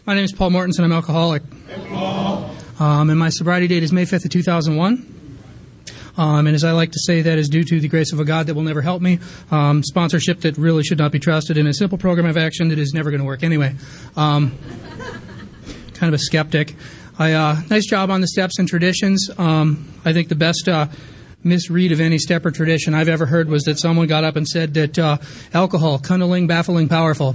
My name is Paul Mortensen. I'm alcoholic. Hey, Paul. And my sobriety date is May 5th of 2001. And as I like to say, that is due to the grace of a God that will never help me, sponsorship that really should not be trusted, and a simple program of action that is never going to work anyway. Kind of a skeptic. Nice job on the steps and traditions. I think the best misread of any step or tradition I've ever heard was that someone got up and said that alcohol, cunniling, baffling, powerful.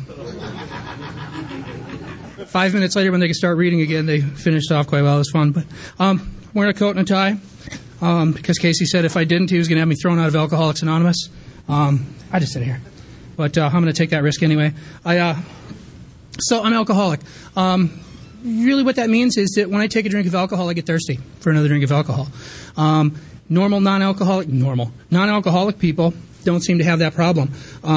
5 minutes later, when they could start reading again, they finished off quite well. It was fun. But wearing a coat and a tie, because Casey said if I didn't, he was going to have me thrown out of Alcoholics Anonymous. I just sit here. But I'm going to take that risk anyway. So I'm alcoholic. Really what that means is that when I take a drink of alcohol, I get thirsty for another drink of alcohol. Non-alcoholic people don't seem to have that problem.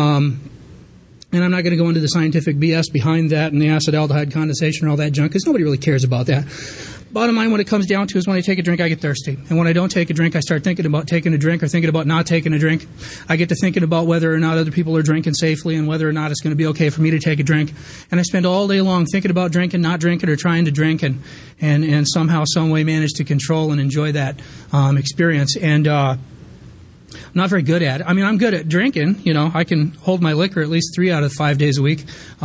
And I'm not going to go into the scientific BS behind that and the acid-aldehyde condensation and all that junk, because nobody really cares about that. Bottom line, what it comes down to is when I take a drink, I get thirsty. And when I don't take a drink, I start thinking about taking a drink or thinking about not taking a drink. I get to thinking about whether or not other people are drinking safely and whether or not it's going to be okay for me to take a drink. And I spend all day long thinking about drinking, not drinking, or trying to drink, and somehow, some way manage to control and enjoy that experience. And I'm not very good at it. I mean, I'm good at drinking. You know, I can hold my liquor at least 3 out of 5 days a week.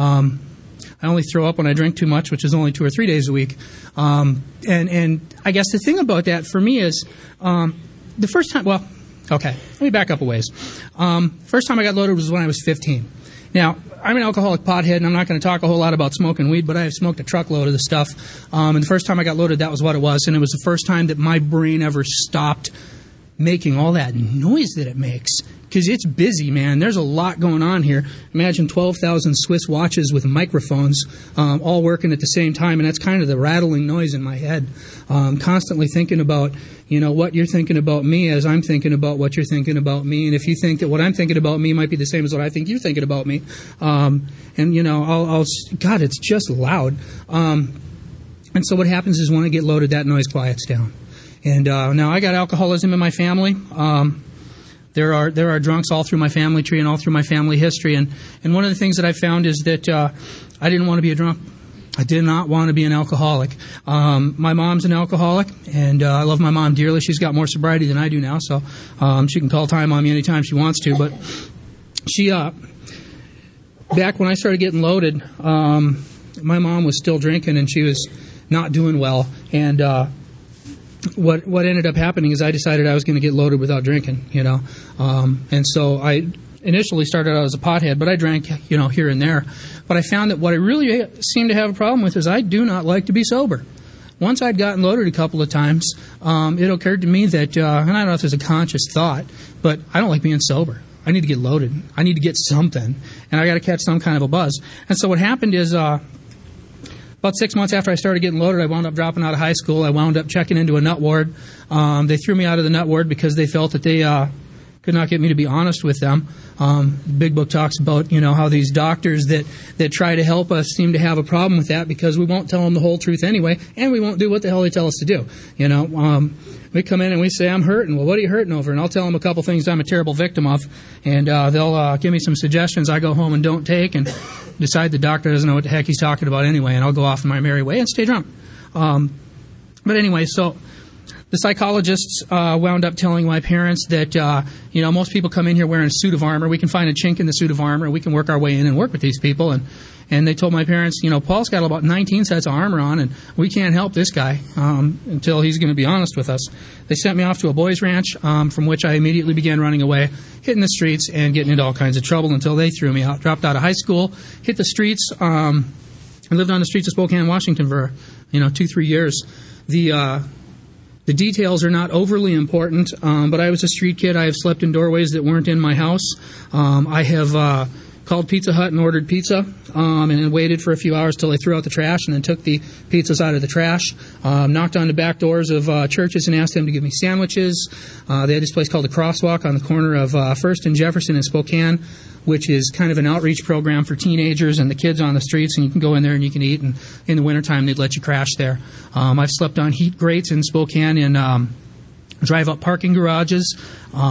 I only throw up when I drink too much, which is only 2 or 3 days a week. And I guess the thing about that for me is the first time, well, okay, let me back up a ways. First time I got loaded was when I was 15. Now, I'm an alcoholic pothead, and I'm not going to talk a whole lot about smoking weed, but I have smoked a truckload of the stuff. And the first time I got loaded, that was what it was. And it was the first time that my brain ever stopped making all that noise that it makes. Because it's busy, man. There's a lot going on here. Imagine 12,000 Swiss watches with microphones all working at the same time, and that's kind of the rattling noise in my head. Constantly thinking about, you know, what you're thinking about me as I'm thinking about what you're thinking about me, and if you think that what I'm thinking about me might be the same as what I think you're thinking about me. And, you know, God, it's just loud. And so what happens is when I get loaded, that noise quiets down. And now I got alcoholism in my family. There are drunks all through my family tree and all through my family history. And one of the things that I found is that I didn't want to be a drunk. I did not want to be an alcoholic. My mom's an alcoholic, and I love my mom dearly. She's got more sobriety than I do now, so she can call time on me anytime she wants to. But she, back when I started getting loaded, my mom was still drinking, and she was not doing well. And what ended up happening is I decided I was going to get loaded without drinking, you know. And so I initially started out as a pothead, but I drank, you know, here and there. But I found that what I really seemed to have a problem with is I do not like to be sober. Once I'd gotten loaded a couple of times, it occurred to me that, and I don't know if it's a conscious thought, but I don't like being sober. I need to get loaded. I need to get something, and I got to catch some kind of a buzz. And so what happened is about 6 months after I started getting loaded, I wound up dropping out of high school. I wound up checking into a nut ward. They threw me out of the nut ward because they felt that they could not get me to be honest with them. The Big Book talks about, you know, how these doctors that try to help us seem to have a problem with that because we won't tell them the whole truth anyway, and we won't do what the hell they tell us to do. You know, we come in and we say, I'm hurting. Well, what are you hurting over? And I'll tell them a couple things I'm a terrible victim of, and they'll give me some suggestions I go home and don't take, and decide the doctor doesn't know what the heck he's talking about anyway, and I'll go off in my merry way and stay drunk. But anyway, so the psychologists wound up telling my parents that, you know, most people come in here wearing a suit of armor. We can find a chink in the suit of armor. We can work our way in and work with these people. And they told my parents, you know, Paul's got about 19 sets of armor on, and we can't help this guy until he's going to be honest with us. They sent me off to a boys' ranch, from which I immediately began running away, hitting the streets and getting into all kinds of trouble until they threw me out. Dropped out of high school, hit the streets. I lived on the streets of Spokane, Washington for, 2-3 years. The details are not overly important, but I was a street kid. I have slept in doorways that weren't in my house. I have called Pizza Hut and ordered pizza, and then waited for a few hours till they threw out the trash, and then took the pizzas out of the trash. Knocked on the back doors of churches and asked them to give me sandwiches. They had this place called the Crosswalk on the corner of First and Jefferson in Spokane, which is kind of an outreach program for teenagers and the kids on the streets, and you can go in there and you can eat, and in the wintertime they'd let you crash there. I've slept on heat grates in Spokane in drive-up parking garages.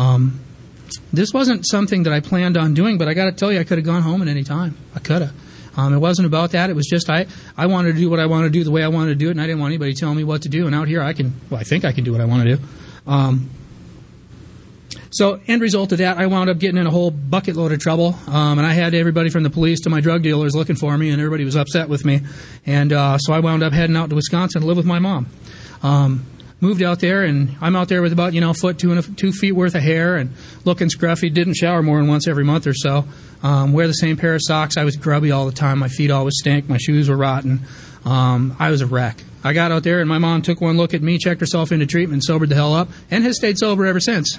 This wasn't something that I planned on doing, but I got to tell you, I could have gone home at any time. I could have. It wasn't about that. It was just I wanted to do what I wanted to do the way I wanted to do it, and I didn't want anybody telling me what to do. And out here, I think I can do what I want to do. So end result of that, I wound up getting in a whole bucket load of trouble, and I had everybody from the police to my drug dealers looking for me, and everybody was upset with me. And so I wound up heading out to Wisconsin to live with my mom. Moved out there, and I'm out there with about, foot, 2 feet worth of hair and looking scruffy. Didn't shower more than once every month or so. Wear the same pair of socks. I was grubby all the time. My feet always stank. My shoes were rotten. I was a wreck. I got out there, and my mom took one look at me, checked herself into treatment, sobered the hell up, and has stayed sober ever since.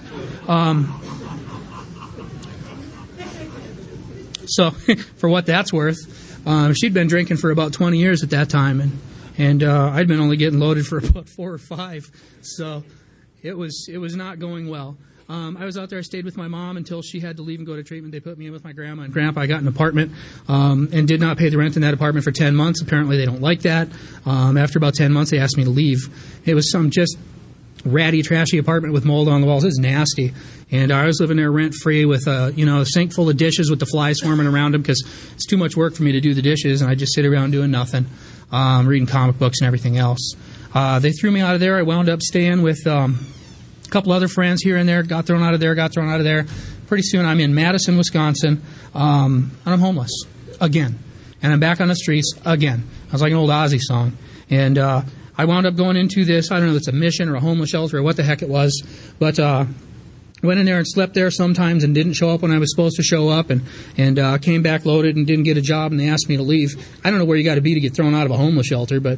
So for what that's worth, she'd been drinking for about 20 years at that time, and I'd been only getting loaded for about 4 or 5. So it was not going well. I was out there. I stayed with my mom until she had to leave and go to treatment. They put me in with my grandma and grandpa. I got an apartment and did not pay the rent in that apartment for 10 months. Apparently they don't like that. After about 10 months, they asked me to leave. It was some just ratty, trashy apartment with mold on the walls. It was nasty. And I was living there rent-free with a sink full of dishes with the flies swarming around them because it's too much work for me to do the dishes, and I just sit around doing nothing, reading comic books and everything else. They threw me out of there. I wound up staying with a couple other friends here and there, got thrown out of there. Pretty soon I'm in Madison, Wisconsin, and I'm homeless again. And I'm back on the streets again. I was like an old Ozzy song. And I wound up going into this, I don't know if it's a mission or a homeless shelter or what the heck it was, but went in there and slept there sometimes and didn't show up when I was supposed to show up, and came back loaded and didn't get a job, and they asked me to leave. I don't know where you got to be to get thrown out of a homeless shelter, but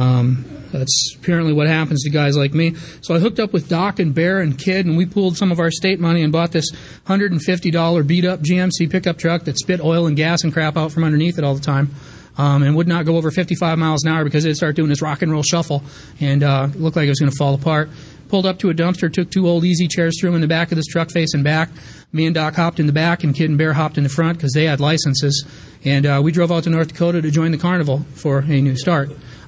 that's apparently what happens to guys like me. So I hooked up with Doc and Bear and Kid, and we pooled some of our state money and bought this $150 beat-up GMC pickup truck that spit oil and gas and crap out from underneath it all the time. And would not go over 55 miles an hour because it'd start doing this rock and roll shuffle, and looked like it was going to fall apart. Pulled up to a dumpster, took 2 old easy chairs, threw them in the back of this truck facing back. Me and Doc hopped in the back, and Kid and Bear hopped in the front because they had licenses. And we drove out to North Dakota to join the carnival for a new start.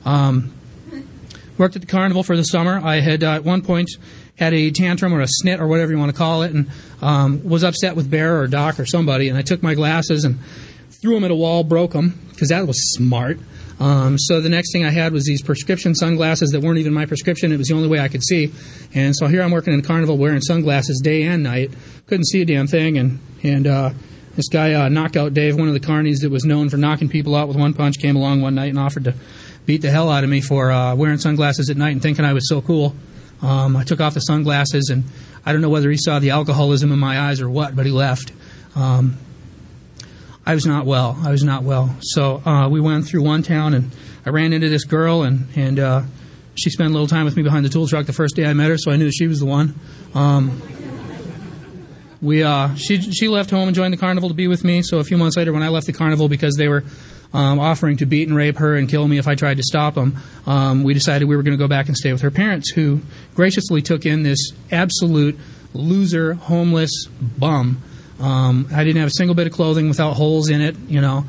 Worked at the carnival for the summer. I had at one point had a tantrum or a snit or whatever you want to call it, and was upset with Bear or Doc or somebody. And I took my glasses and threw them at a wall, broke them, because that was smart. So the next thing I had was these prescription sunglasses that weren't even my prescription. It was the only way I could see. And so here I'm working in the carnival wearing sunglasses day and night. Couldn't see a damn thing. And this guy, Knockout Dave, one of the carnies that was known for knocking people out with one punch, came along one night and offered to beat the hell out of me for wearing sunglasses at night and thinking I was so cool. I took off the sunglasses, and I don't know whether he saw the alcoholism in my eyes or what, but he left. I was not well. So we went through one town, and I ran into this girl, and she spent a little time with me behind the tool truck the first day I met her, so I knew she was the one. She left home and joined the carnival to be with me, so a few months later when I left the carnival because they were offering to beat and rape her and kill me if I tried to stop them, we decided we were going to go back and stay with her parents, who graciously took in this absolute loser, homeless bum. I didn't have a single bit of clothing without holes in it,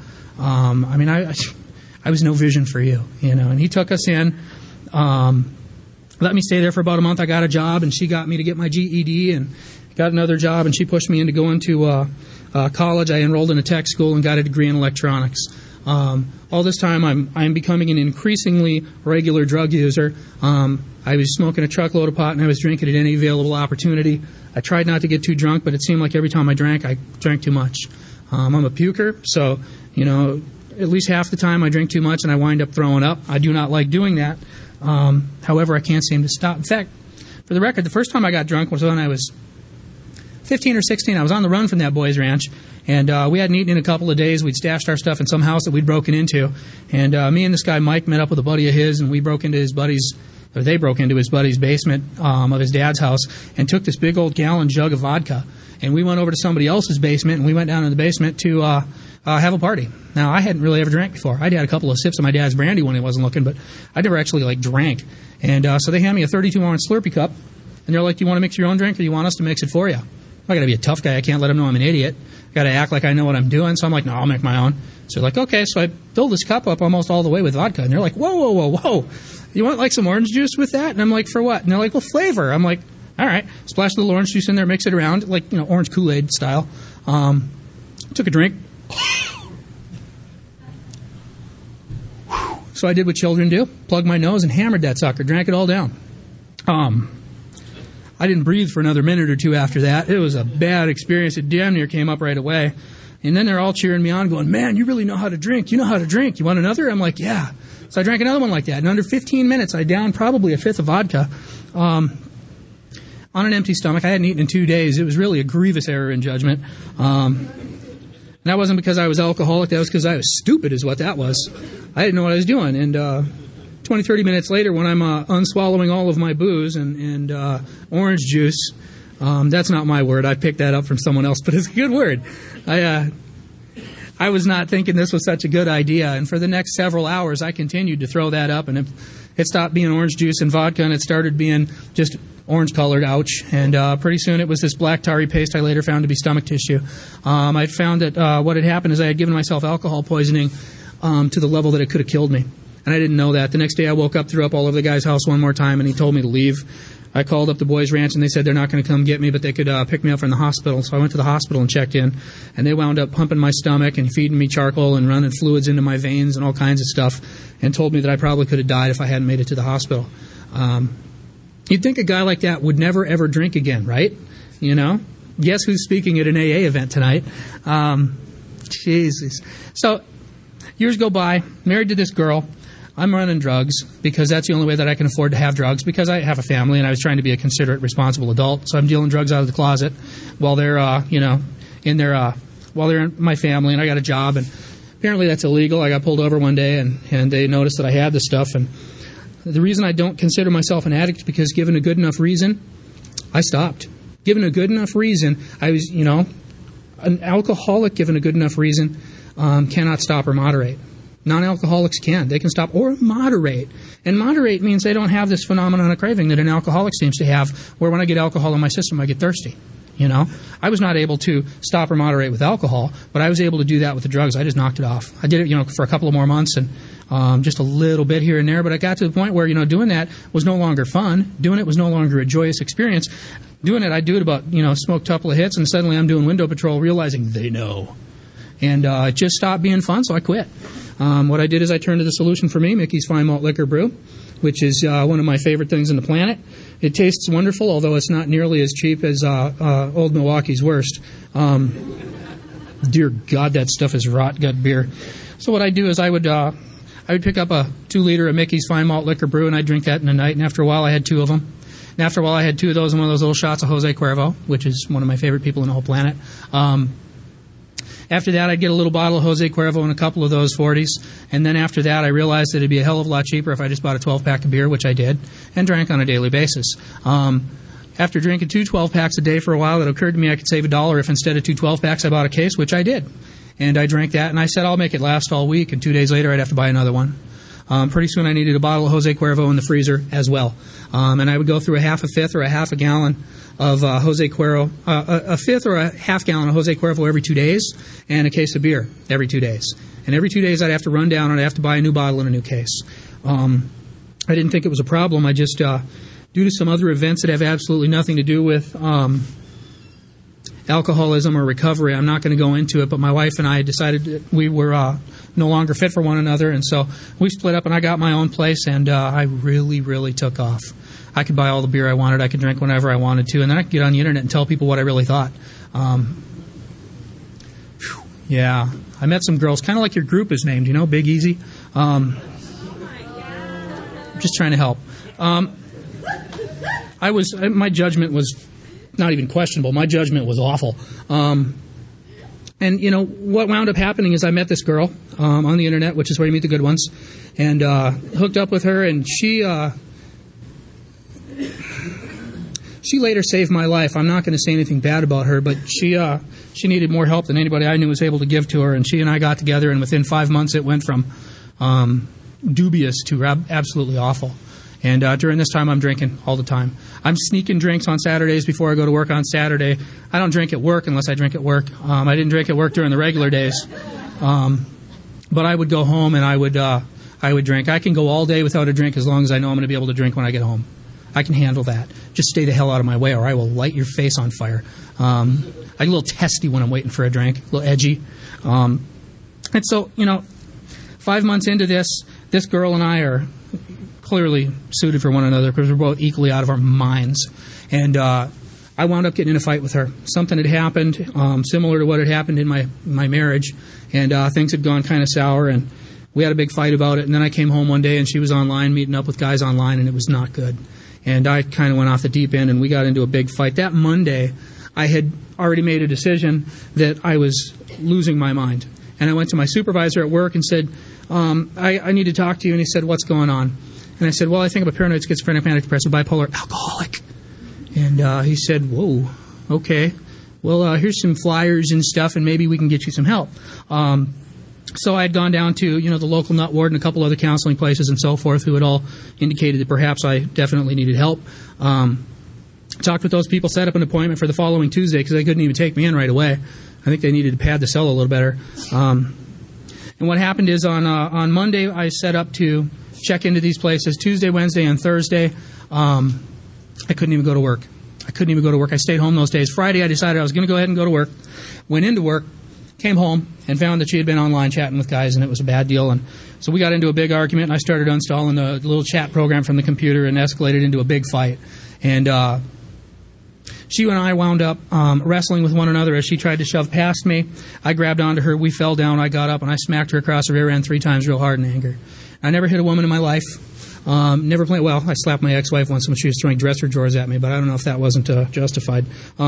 I was no vision for you, and he took us in, let me stay there for about a month. I got a job, and she got me to get my GED, and got another job, and she pushed me into going to college. I enrolled in a tech school and got a degree in electronics. All this time, I'm becoming an increasingly regular drug user. I was smoking a truckload of pot, and I was drinking at any available opportunity. I tried not to get too drunk, but it seemed like every time I drank too much. I'm a puker, so, at least half the time I drink too much and I wind up throwing up. I do not like doing that. However, I can't seem to stop. In fact, for the record, the first time I got drunk was when I was 15 or 16. I was on the run from that boys' ranch, and we hadn't eaten in a couple of days. We'd stashed our stuff in some house that we'd broken into, and me and this guy Mike met up with a buddy of his, and they broke into his buddy's basement of his dad's house and took this big old gallon jug of vodka, and we went over to somebody else's basement, and we went down in the basement to have a party. Now, I hadn't really ever drank before. I'd had a couple of sips of my dad's brandy when he wasn't looking, but I never actually drank. And so they hand me a 32-ounce Slurpee cup, and they're like, "Do you want to mix your own drink, or do you want us to mix it for you?" I got to be a tough guy. I can't let them know I'm an idiot. I got to act like I know what I'm doing. So I'm like, "No, I'll make my own." So they're like, "Okay." So I filled this cup up almost all the way with vodka, and they're like, "Whoa. You want some orange juice with that?" And I'm like, "For what?" And they're like, "Well, flavor." I'm like, "All right." Splash a little orange juice in there, mix it around, orange Kool-Aid style. Took a drink. So I did what children do, plugged my nose and hammered that sucker, drank it all down. I didn't breathe for another minute or two after that. It was a bad experience. It damn near came up right away. And then they're all cheering me on, going, man, you really know how to drink. You know how to drink. You want another? I'm like, yeah. So I drank another one like that. In under 15 minutes, I downed probably a fifth of vodka on an empty stomach. I hadn't eaten in 2 days. It was really a grievous error in judgment. And that wasn't because I was alcoholic. That was because I was stupid is what that was. I didn't know what I was doing. And 20, 30 minutes later, when I'm unswallowing all of my booze and orange juice, that's not my word. I picked that up from someone else, but it's a good word. I was not thinking this was such a good idea, and for the next several hours, I continued to throw that up, and it stopped being orange juice and vodka, and it started being just orange-colored, ouch, and pretty soon it was this black tarry paste I later found to be stomach tissue. I found that what had happened is I had given myself alcohol poisoning to the level that it could have killed me. And I didn't know that. The next day I woke up, threw up all over the guy's house one more time, and he told me to leave. I called up the Boys Ranch, and they said they're not going to come get me, but they could pick me up from the hospital. So I went to the hospital and checked in, and they wound up pumping my stomach and feeding me charcoal and running fluids into my veins and all kinds of stuff, and told me that I probably could have died if I hadn't made it to the hospital. You'd think a guy like that would never, ever drink again, right? You know? Guess who's speaking at an AA event tonight? Jesus. So years go by, married to this girl. I'm running drugs because that's the only way that I can afford to have drugs because I have a family and I was trying to be a considerate, responsible adult. So I'm dealing drugs out of the closet while they're, while they're in my family, and I got a job. And apparently that's illegal. I got pulled over one day and they noticed that I had this stuff. And the reason I don't consider myself an addict is because given a good enough reason, I stopped. Given a good enough reason, I was, an alcoholic given a good enough reason cannot stop or moderate. Non-alcoholics can. They can stop or moderate. And moderate means they don't have this phenomenon of craving that an alcoholic seems to have, where when I get alcohol in my system, I get thirsty. I was not able to stop or moderate with alcohol, but I was able to do that with the drugs. I just knocked it off. I did it, for a couple of more months and just a little bit here and there, but I got to the point where, doing that was no longer fun. Doing it was no longer a joyous experience. Doing it, I'd do it about, smoked a couple of hits, and suddenly I'm doing window patrol, realizing they know. And it just stopped being fun, so I quit. What I did is I turned to the solution for me, Mickey's Fine Malt Liquor Brew, which is one of my favorite things on the planet. It tastes wonderful, although it's not nearly as cheap as Old Milwaukee's Worst. Dear God, that stuff is rot gut beer. So what I do is I would pick up a 2-liter of Mickey's Fine Malt Liquor Brew, and I'd drink that in a night, and after a while I had 2 of them. And after a while I had 2 of those and one of those little shots of Jose Cuervo, which is one of my favorite people on the whole planet. After that, I'd get a little bottle of Jose Cuervo and a couple of those 40s. And then after that, I realized that it'd be a hell of a lot cheaper if I just bought a 12-pack of beer, which I did, and drank on a daily basis. After drinking 2 12-packs a day for a while, it occurred to me I could save $1 if instead of 2 12-packs I bought a case, which I did. And I drank that, and I said I'll make it last all week, and 2 days later I'd have to buy another one. Pretty soon I needed a bottle of Jose Cuervo in the freezer as well. And I would go through a half a fifth or a half a gallon of Jose Cuervo, a fifth or a half gallon of Jose Cuervo every 2 days, and a case of beer every 2 days. And every 2 days I'd have to run down and I'd have to buy a new bottle and a new case. I didn't think it was a problem. I just, due to some other events that have absolutely nothing to do with alcoholism or recovery, I'm not going to go into it, but my wife and I decided that we were no longer fit for one another, and so we split up and I got my own place, and I really, really took off. I could buy all the beer I wanted. I could drink whenever I wanted to. And then I could get on the internet and tell people what I really thought. Yeah. I met some girls, kind of like your group is named, Big Easy. I'm just trying to help. My judgment was not even questionable. My judgment was awful. And, what wound up happening is I met this girl on the internet, which is where you meet the good ones, and hooked up with her, and she later saved my life. I'm not going to say anything bad about her, but she needed more help than anybody I knew was able to give to her, and she and I got together, and within 5 months it went from dubious to absolutely awful. And during this time, I'm drinking all the time. I'm sneaking drinks on Saturdays before I go to work on Saturday. I don't drink at work unless I drink at work. I didn't drink at work during the regular days. But I would go home and I would drink. I can go all day without a drink as long as I know I'm going to be able to drink when I get home. I can handle that. Just stay the hell out of my way or I will light your face on fire. I get a little testy when I'm waiting for a drink, a little edgy. And so, 5 months into this, this girl and I are clearly suited for one another because we're both equally out of our minds. And I wound up getting in a fight with her. Something had happened similar to what had happened in my marriage, and things had gone kind of sour, and we had a big fight about it. And then I came home one day, and she was online meeting up with guys online, and it was not good. And I kind of went off the deep end, and we got into a big fight. That Monday, I had already made a decision that I was losing my mind. And I went to my supervisor at work and said, I need to talk to you. And he said, what's going on? And I said, well, I think I'm a paranoid, schizophrenic, manic depressive, bipolar, alcoholic. And he said, whoa, okay. Well, here's some flyers and stuff, and maybe we can get you some help. So I had gone down to, the local nut ward and a couple other counseling places and so forth who had all indicated that perhaps I definitely needed help. Talked with those people, set up an appointment for the following Tuesday because they couldn't even take me in right away. I think they needed to pad the cell a little better. And what happened is on Monday I set up to check into these places. Tuesday, Wednesday, and Thursday, I couldn't even go to work. I stayed home those days. Friday I decided I was going to go ahead and go to work. Went into work. Came home and found that she had been online chatting with guys, and it was a bad deal. And so we got into a big argument, and I started uninstalling the little chat program from the computer and escalated into a big fight. And she and I wound up wrestling with one another as she tried to shove past me. I grabbed onto her. We fell down. I got up, and I smacked her across the rear end 3 times real hard in anger. I never hit a woman in my life. I slapped my ex-wife once when she was throwing dresser drawers at me, but I don't know if that wasn't justified.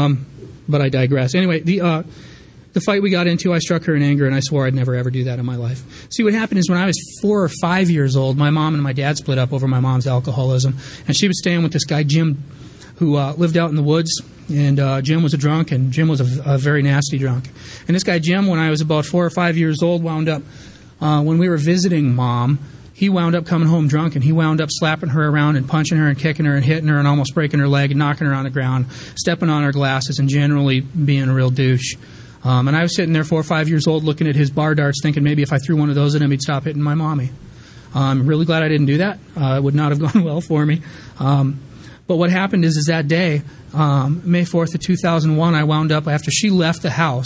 But I digress. Anyway, the fight we got into, I struck her in anger, and I swore I'd never, ever do that in my life. See, what happened is when I was 4 or 5 years old, my mom and my dad split up over my mom's alcoholism, and she was staying with this guy, Jim, who lived out in the woods, and Jim was a drunk, and Jim was a very nasty drunk. And this guy, Jim, when I was about 4 or 5 years old, wound up, when we were visiting Mom, he wound up coming home drunk, and he wound up slapping her around and punching her and kicking her and hitting her and almost breaking her leg and knocking her on the ground, stepping on her glasses, and generally being a real douche. And I was sitting there 4 or 5 years old looking at his bar darts thinking maybe if I threw one of those at him, he'd stop hitting my mommy. I'm really glad I didn't do that. It would not have gone well for me. But what happened is that day, May 4th of 2001, I wound up, after she left the house,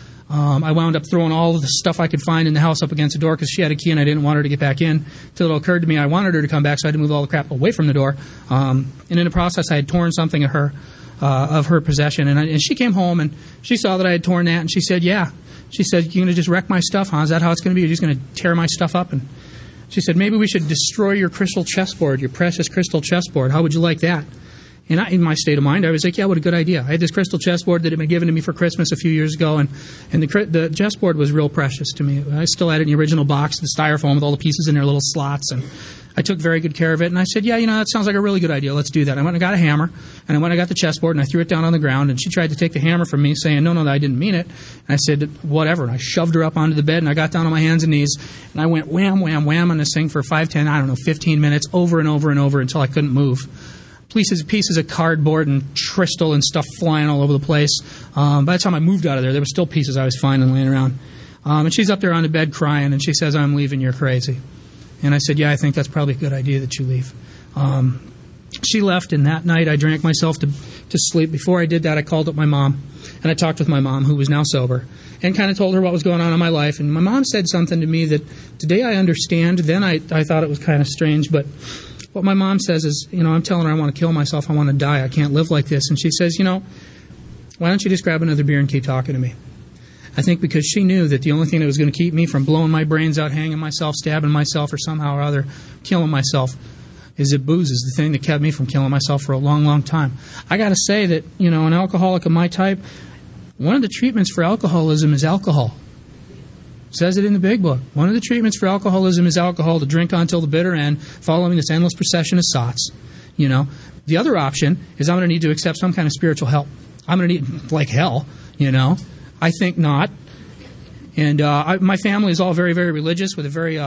I wound up throwing all of the stuff I could find in the house up against the door because she had a key and I didn't want her to get back in. Until it occurred to me I wanted her to come back, so I had to move all the crap away from the door. And in the process, I had torn something of her possession. And she came home and she saw that I had torn that, and she said, yeah. She said, you're going to just wreck my stuff, huh? Is that how it's going to be? You're just going to tear my stuff up? And she said, maybe we should destroy your crystal chessboard, your precious crystal chessboard. How would you like that? And in my state of mind, I was like, yeah, what a good idea. I had this crystal chessboard that had been given to me for Christmas a few years ago, and the chessboard was real precious to me. I still had it in the original box, the styrofoam with all the pieces in their little slots, and I took very good care of it. And I said, yeah, that sounds like a really good idea. Let's do that. I went and got a hammer, and I went and got the chessboard, and I threw it down on the ground, and she tried to take the hammer from me, saying, no, I didn't mean it. And I said, whatever. And I shoved her up onto the bed, and I got down on my hands and knees, and I went wham, wham, wham on this thing for 5, 10, 15 minutes, over and over and over until I couldn't move. Pieces of cardboard and crystal and stuff flying all over the place. By the time I moved out of there were still pieces I was finding laying around. And she's up there on the bed crying, and she says, I'm leaving, you're crazy. And I said, yeah, I think that's probably a good idea that you leave. She left, and that night I drank myself to sleep. Before I did that, I called up my mom, and I talked with my mom, who was now sober, and kind of told her what was going on in my life. And my mom said something to me that today I understand. Then I thought it was kind of strange, but what my mom says is, I'm telling her I want to kill myself, I want to die, I can't live like this. And she says, why don't you just grab another beer and keep talking to me? I think because she knew that the only thing that was going to keep me from blowing my brains out, hanging myself, stabbing myself, or somehow or other killing myself is that booze is the thing that kept me from killing myself for a long, long time. I got to say that, an alcoholic of my type, one of the treatments for alcoholism is alcohol. It says it in the big book. One of the treatments for alcoholism is alcohol, to drink until the bitter end, following this endless procession of sots. The other option is I'm going to need to accept some kind of spiritual help. I'm going to need, like hell, I think not. And my family is all very, very religious, with a very,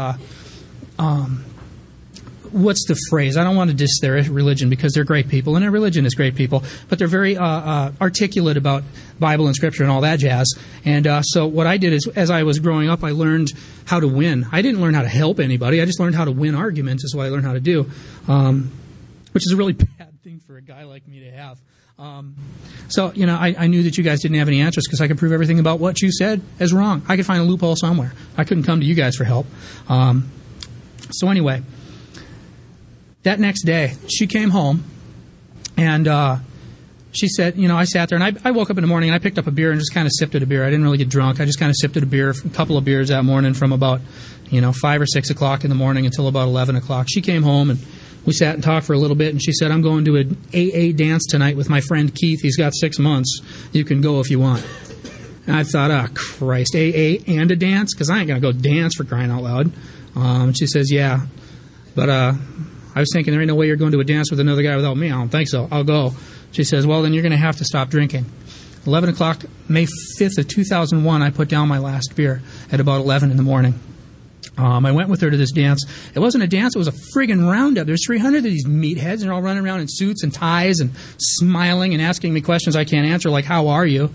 what's the phrase? I don't want to diss their religion because they're great people, and their religion is great people, but they're very articulate about Bible and Scripture and all that jazz. And so what I did is, as I was growing up, I learned how to win. I didn't learn how to help anybody. I just learned how to win arguments is what I learned how to do, which is a really bad thing for a guy like me to have. So, I knew that you guys didn't have any answers because I could prove everything about what you said as wrong. I could find a loophole somewhere. I couldn't come to you guys for help. So anyway, that next day, she came home, and she said, I sat there, and I woke up in the morning, and I picked up a beer and just kind of sipped at a beer. I didn't really get drunk. I just kind of sipped at a beer, a couple of beers that morning from about, 5 or 6 o'clock in the morning until about 11 o'clock. She came home, and we sat and talked for a little bit, and she said, I'm going to an AA dance tonight with my friend Keith. He's got 6 months. You can go if you want. And I thought, oh, Christ, AA and a dance? Because I ain't going to go dance, for crying out loud. And she says, yeah. But I was thinking, there ain't no way you're going to a dance with another guy without me. I don't think so. I'll go. She says, well, then you're going to have to stop drinking. 11 o'clock, May 5th of 2001, I put down my last beer at about 11 in the morning. I went with her to this dance. It wasn't a dance. It was a friggin' roundup. There's 300 of these meatheads, and they're all running around in suits and ties and smiling and asking me questions I can't answer, like, how are you?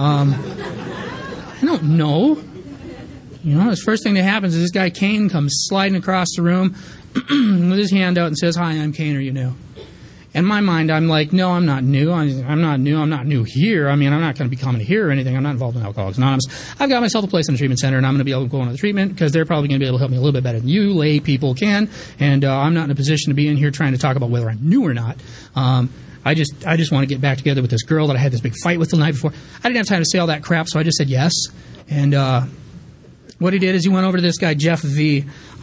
I don't know. The first thing that happens is this guy, Kane, comes sliding across the room with his hand out and says, hi, I'm Kane, are you new? In my mind, I'm like, no, I'm not new. I'm not new. I'm not new here. I mean, I'm not going to be coming here or anything. I'm not involved in Alcoholics Anonymous. I've got myself a place in the treatment center, and I'm going to be able to go into the treatment because they're probably going to be able to help me a little bit better than you lay people can. And I'm not in a position to be in here trying to talk about whether I'm new or not. I just want to get back together with this girl that I had this big fight with the night before. I didn't have time to say all that crap, so I just said yes. And what he did is he went over to this guy, Jeff V.,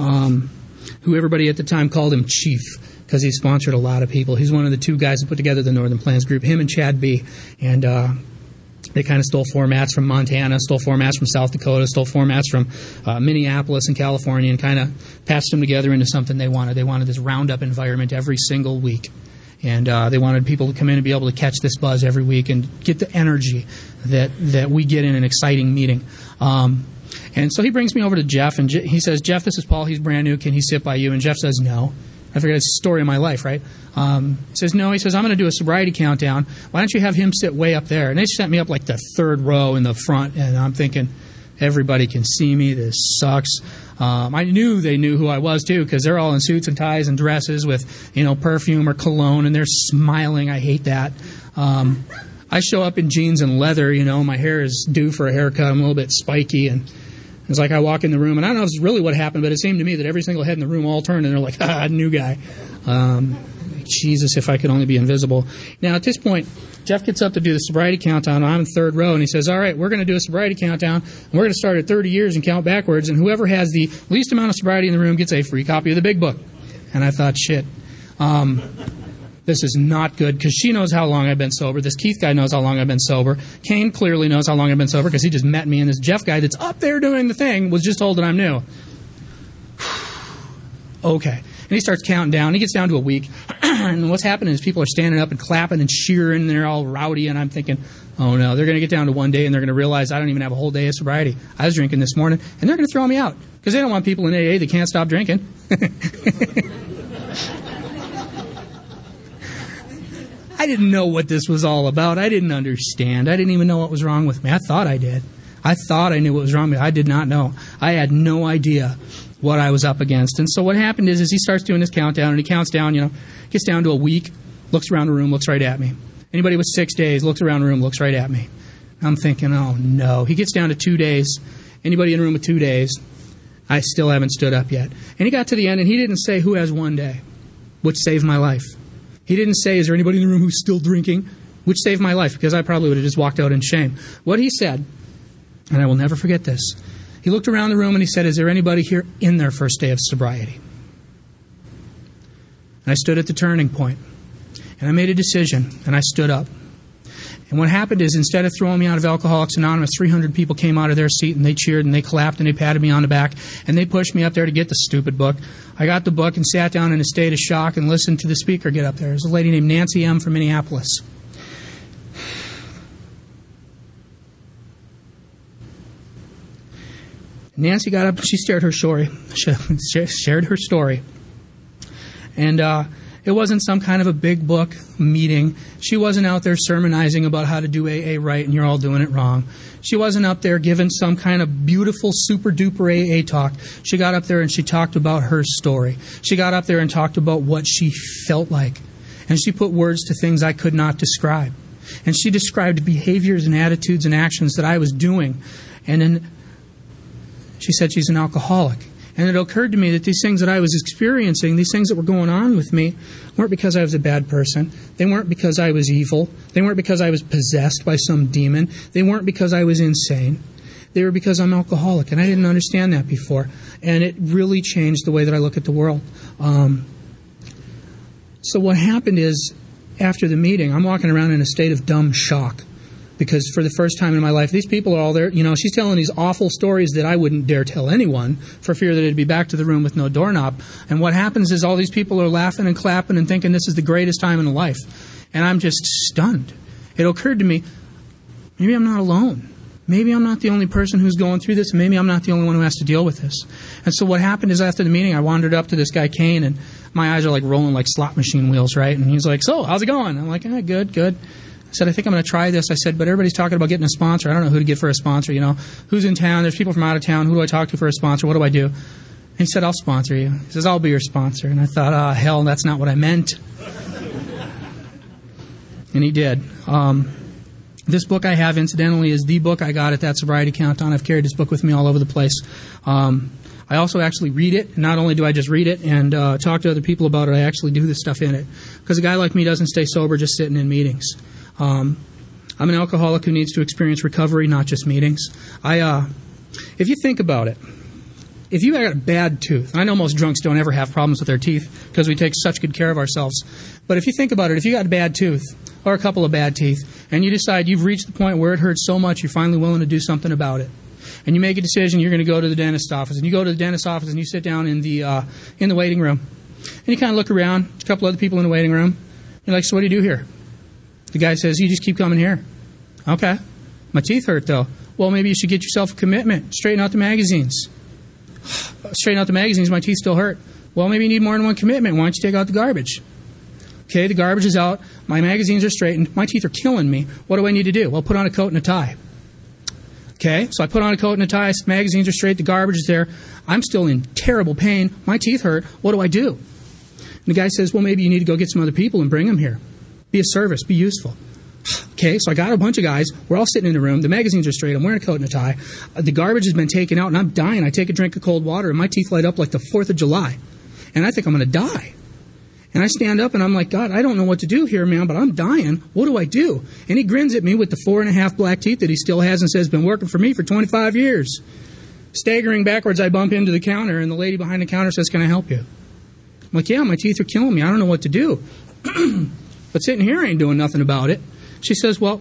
who everybody at the time called him Chief, because he sponsored a lot of people. He's one of the two guys that put together the Northern Plans group, him and Chad B. And they kind of stole formats from Montana, stole formats from South Dakota, stole formats from Minneapolis and California, and kind of patched them together into something they wanted. They wanted this roundup environment every single week. And they wanted people to come in and be able to catch this buzz every week and get the energy that we get in an exciting meeting. And so he brings me over to Jeff, and he says, Jeff, this is Paul. He's brand new. Can he sit by you? And Jeff says, no. I forget, it's the story of my life, right? He says, no. He says, I'm going to do a sobriety countdown. Why don't you have him sit way up there? And they sent me up like the third row in the front, and I'm thinking, everybody can see me. This sucks. I knew they knew who I was, too, because they're all in suits and ties and dresses with, perfume or cologne, and they're smiling. I hate that. I show up in jeans and leather, my hair is due for a haircut. I'm a little bit spiky, and it's like I walk in the room, and I don't know if this is really what happened, but it seemed to me that every single head in the room all turned, and they're like, new guy. Jesus, if I could only be invisible. Now, at this point, Jeff gets up to do the sobriety countdown. I'm in third row, and he says, all right, we're going to do a sobriety countdown, and we're going to start at 30 years and count backwards, and whoever has the least amount of sobriety in the room gets a free copy of the Big Book. And I thought, shit, this is not good, because she knows how long I've been sober. This Keith guy knows how long I've been sober. Kane clearly knows how long I've been sober, because he just met me, and this Jeff guy that's up there doing the thing was just told that I'm new. Okay. And he starts counting down. He gets down to a week. And what's happening is people are standing up and clapping and cheering, and they're all rowdy, and I'm thinking, oh no, they're going to get down to one day, and they're going to realize I don't even have a whole day of sobriety. I was drinking this morning, and they're going to throw me out, because they don't want people in AA that can't stop drinking. I didn't know what this was all about. I didn't understand. I didn't even know what was wrong with me. I thought I did. I thought I knew what was wrong with me. I did not know. I had no idea what I was up against. And so what happened is he starts doing his countdown, and he counts down, gets down to a week, looks around the room, looks right at me. Anybody with 6 days, looks around the room, looks right at me. I'm thinking, oh no. He gets down to 2 days. Anybody in the room with 2 days? I still haven't stood up yet. And he got to the end, and he didn't say who has 1 day, which saved my life. He didn't say, is there anybody in the room who's still drinking, which saved my life, because I probably would have just walked out in shame. What he said, and I will never forget this, he looked around the room and he said, is there anybody here in their first day of sobriety? And I stood at the turning point, and I made a decision, and I stood up. And what happened is, instead of throwing me out of Alcoholics Anonymous, 300 people came out of their seat, and they cheered, and they clapped, and they patted me on the back, and they pushed me up there to get the stupid book. I got the book and sat down in a state of shock and listened to the speaker get up there. There's a lady named Nancy M. from Minneapolis. Nancy got up and she shared her story. Shared her story. And it wasn't some kind of a big book meeting. She wasn't out there sermonizing about how to do AA right and you're all doing it wrong. She wasn't up there giving some kind of beautiful, super-duper AA talk. She got up there and she talked about her story. She got up there and talked about what she felt like. And she put words to things I could not describe. And she described behaviors and attitudes and actions that I was doing. And then she said she's an alcoholic. And it occurred to me that these things that I was experiencing, these things that were going on with me, weren't because I was a bad person. They weren't because I was evil. They weren't because I was possessed by some demon. They weren't because I was insane. They were because I'm alcoholic, and I didn't understand that before. And it really changed the way that I look at the world. So what happened is, after the meeting, I'm walking around in a state of dumb shock. Because for the first time in my life, these people are all there. You know, she's telling these awful stories that I wouldn't dare tell anyone for fear that it'd be back to the room with no doorknob. And what happens is all these people are laughing and clapping and thinking this is the greatest time in life. And I'm just stunned. It occurred to me, maybe I'm not alone. Maybe I'm not the only person who's going through this, and maybe I'm not the only one who has to deal with this. And so what happened is after the meeting, I wandered up to this guy, Kane, and my eyes are like rolling like slot machine wheels, right? And he's like, so, how's it going? I'm like, good. I said, I think I'm going to try this. I said, but everybody's talking about getting a sponsor. I don't know who to get for a sponsor, you know. Who's in town? There's people from out of town. Who do I talk to for a sponsor? What do I do? And he said, I'll sponsor you. He says, I'll be your sponsor. And I thought, oh, hell, that's not what I meant. And he did. This book I have, incidentally, is the book I got at that sobriety countdown. I've carried this book with me all over the place. I also actually read it. Not only do I just read it and talk to other people about it, I actually do this stuff in it. Because a guy like me doesn't stay sober just sitting in meetings. I'm an alcoholic who needs to experience recovery, not just meetings. If you think about it, if you got a bad tooth, I know most drunks don't ever have problems with their teeth because we take such good care of ourselves. But if you think about it, if you got a bad tooth or a couple of bad teeth, and you decide you've reached the point where it hurts so much you're finally willing to do something about it, and you make a decision you're going to go to the dentist's office, and you go to the dentist's office and you sit down in the waiting room, and you kind of look around, a couple other people in the waiting room, you're like, so what do you do here? The guy says, you just keep coming here. Okay. My teeth hurt, though. Well, maybe you should get yourself a commitment. Straighten out the magazines. Straighten out the magazines, my teeth still hurt. Well, maybe you need more than one commitment. Why don't you take out the garbage? Okay, the garbage is out. My magazines are straightened. My teeth are killing me. What do I need to do? Well, put on a coat and a tie. Okay, so I put on a coat and a tie. Magazines are straight. The garbage is there. I'm still in terrible pain. My teeth hurt. What do I do? And the guy says, well, maybe you need to go get some other people and bring them here. Be of service. Be useful. Okay, so I got a bunch of guys. We're all sitting in the room. The magazines are straight. I'm wearing a coat and a tie. The garbage has been taken out, and I'm dying. I take a drink of cold water, and my teeth light up like the 4th of July. And I think I'm going to die. And I stand up, and I'm like, God, I don't know what to do here, man, but I'm dying. What do I do? And he grins at me with the 4.5 black teeth that he still has and says, been working for me for 25 years. Staggering backwards, I bump into the counter, and the lady behind the counter says, can I help you? I'm like, yeah, my teeth are killing me. I don't know what to do. But sitting here ain't doing nothing about it. She says, well,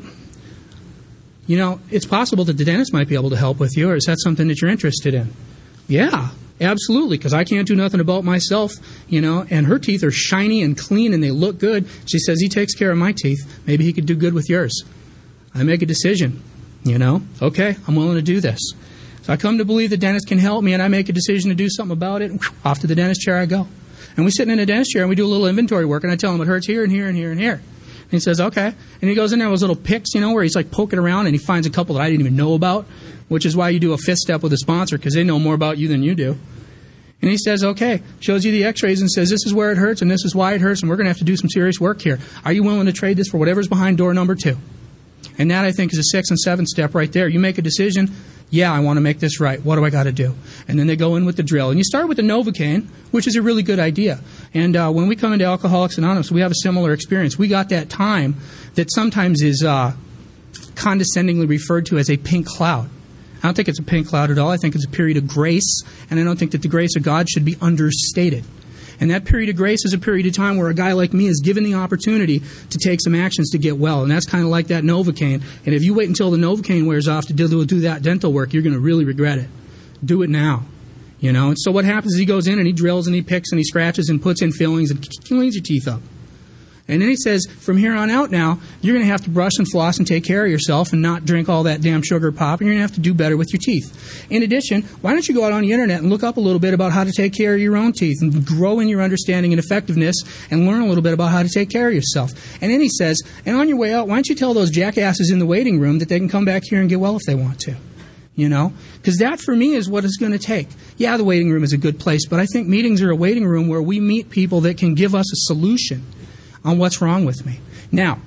you know, it's possible that the dentist might be able to help with you, or is that something that you're interested in? Yeah, absolutely, because I can't do nothing about myself, you know, and her teeth are shiny and clean and they look good. She says, he takes care of my teeth. Maybe he could do good with yours. I make a decision, you know, okay, I'm willing to do this. So I come to believe the dentist can help me, and I make a decision to do something about it, and off to the dentist chair I go. And we're sitting in a dentist chair, and we do a little inventory work, and I tell him it hurts here and here and here and here. And he says, okay. And he goes in there with those little picks, you know, where he's like poking around, and he finds a couple that I didn't even know about, which is why you do a fifth step with a sponsor, because they know more about you than you do. And he says, okay, shows you the x-rays and says, this is where it hurts, and this is why it hurts, and we're going to have to do some serious work here. Are you willing to trade this for whatever's behind door number 2? And that, I think, is a 6th and 7th step right there. You make a decision. Yeah, I want to make this right. What do I got to do? And then they go in with the drill. And you start with the Novocaine, which is a really good idea. And when we come into Alcoholics Anonymous, we have a similar experience. We got that time that sometimes is condescendingly referred to as a pink cloud. I don't think it's a pink cloud at all. I think it's a period of grace, and I don't think that the grace of God should be understated. And that period of grace is a period of time where a guy like me is given the opportunity to take some actions to get well. And that's kind of like that Novocaine. And if you wait until the Novocaine wears off to do that dental work, you're going to really regret it. Do it now. You know? And so what happens is he goes in and he drills and he picks and he scratches and puts in fillings and cleans your teeth up. And then he says, from here on out now, you're going to have to brush and floss and take care of yourself and not drink all that damn sugar pop, and you're going to have to do better with your teeth. In addition, why don't you go out on the internet and look up a little bit about how to take care of your own teeth and grow in your understanding and effectiveness and learn a little bit about how to take care of yourself. And then he says, and on your way out, why don't you tell those jackasses in the waiting room that they can come back here and get well if they want to? You know? Because that, for me, is what it's going to take. Yeah, the waiting room is a good place, but I think meetings are a waiting room where we meet people that can give us a solution on what's wrong with me. Now,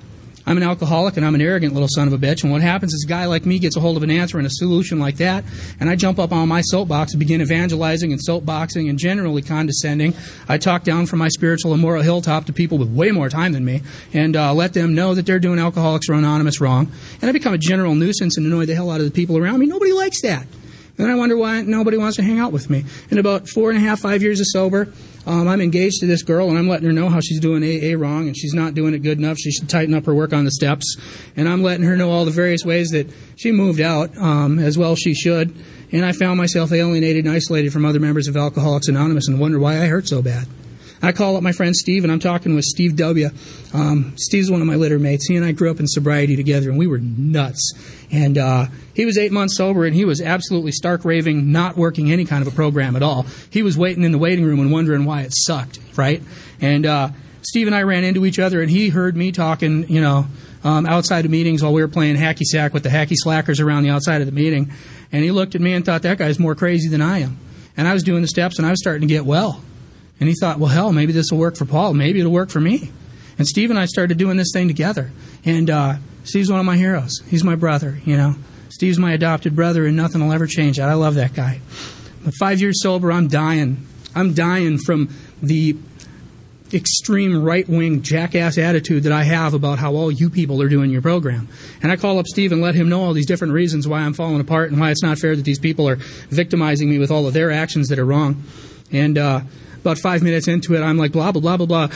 I'm an alcoholic and I'm an arrogant little son of a bitch. And what happens is a guy like me gets a hold of an answer and a solution like that, and I jump up on my soapbox and begin evangelizing and soapboxing and generally condescending. I talk down from my spiritual and moral hilltop to people with way more time than me and let them know that they're doing Alcoholics Anonymous wrong. And I become a general nuisance and annoy the hell out of the people around me. Nobody likes that. And I wonder why nobody wants to hang out with me. In about 4.5, 5 years of sober, I'm engaged to this girl, and I'm letting her know how she's doing AA wrong, and she's not doing it good enough. She should tighten up her work on the steps. And I'm letting her know all the various ways that she moved out, as well she should. And I found myself alienated and isolated from other members of Alcoholics Anonymous and wonder why I hurt so bad. I call up my friend Steve, and I'm talking with Steve W. Steve's one of my litter mates. He and I grew up in sobriety together, and we were nuts. And he was 8 months sober, and he was absolutely stark raving, not working any kind of a program at all. He was waiting in the waiting room and wondering why it sucked, right? And Steve and I ran into each other, and he heard me talking, outside of meetings while we were playing hacky sack with the hacky slackers around the outside of the meeting. And he looked at me and thought, that guy's more crazy than I am. And I was doing the steps, and I was starting to get well. And he thought, well, hell, maybe this will work for Paul. Maybe it'll work for me. And Steve and I started doing this thing together. And Steve's one of my heroes. He's my brother, Steve's my adopted brother, and nothing will ever change that. I love that guy. But 5 years sober, I'm dying. I'm dying from the extreme right-wing jackass attitude that I have about how all you people are doing your program. And I call up Steve and let him know all these different reasons why I'm falling apart and why it's not fair that these people are victimizing me with all of their actions that are wrong. And about 5 minutes into it, I'm like, blah, blah, blah, blah, blah.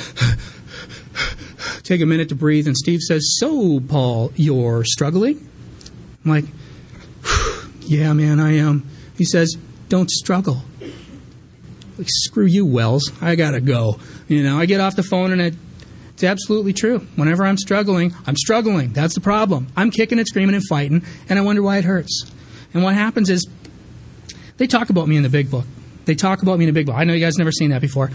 Take a minute to breathe, and Steve says, so, Paul, you're struggling? I'm like, yeah, man, I am. He says, don't struggle. Like, screw you, Wells. I gotta go. I get off the phone, and it's absolutely true. Whenever I'm struggling. That's the problem. I'm kicking and screaming and fighting, and I wonder why it hurts. And what happens is, they talk about me in the big book. I know you guys have never seen that before.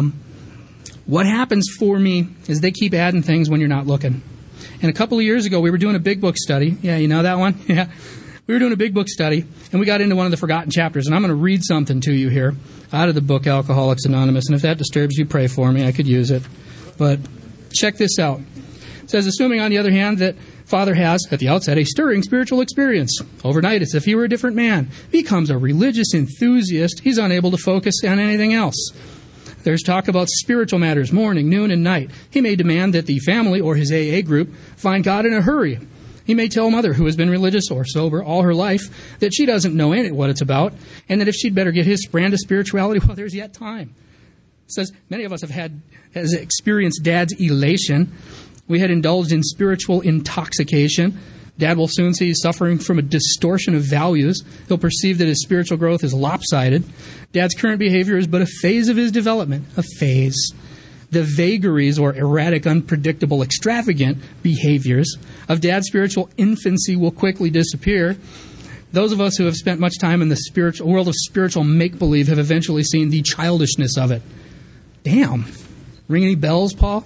What happens for me is they keep adding things when you're not looking. And a couple of years ago, we were doing a big book study. Yeah, you know that one? Yeah. We were doing a big book study, and we got into one of the forgotten chapters. And I'm going to read something to you here out of the book Alcoholics Anonymous. And if that disturbs you, pray for me. I could use it. But check this out. It says, assuming, on the other hand, that Father has, at the outset, a stirring spiritual experience. Overnight, it's as if he were a different man. Becomes a religious enthusiast. He's unable to focus on anything else. There's talk about spiritual matters, morning, noon, and night. He may demand that the family or his AA group find God in a hurry. He may tell mother, who has been religious or sober all her life, that she doesn't know what it's about, and that if she'd better get his brand of spirituality, well, there's yet time. It says, many of us has experienced Dad's elation. We had indulged in spiritual intoxication. Dad will soon see he's suffering from a distortion of values. He'll perceive that his spiritual growth is lopsided. Dad's current behavior is but a phase of his development. A phase. The vagaries or erratic, unpredictable, extravagant behaviors of Dad's spiritual infancy will quickly disappear. Those of us who have spent much time in the spiritual world of spiritual make-believe have eventually seen the childishness of it. Damn. Ring any bells, Paul?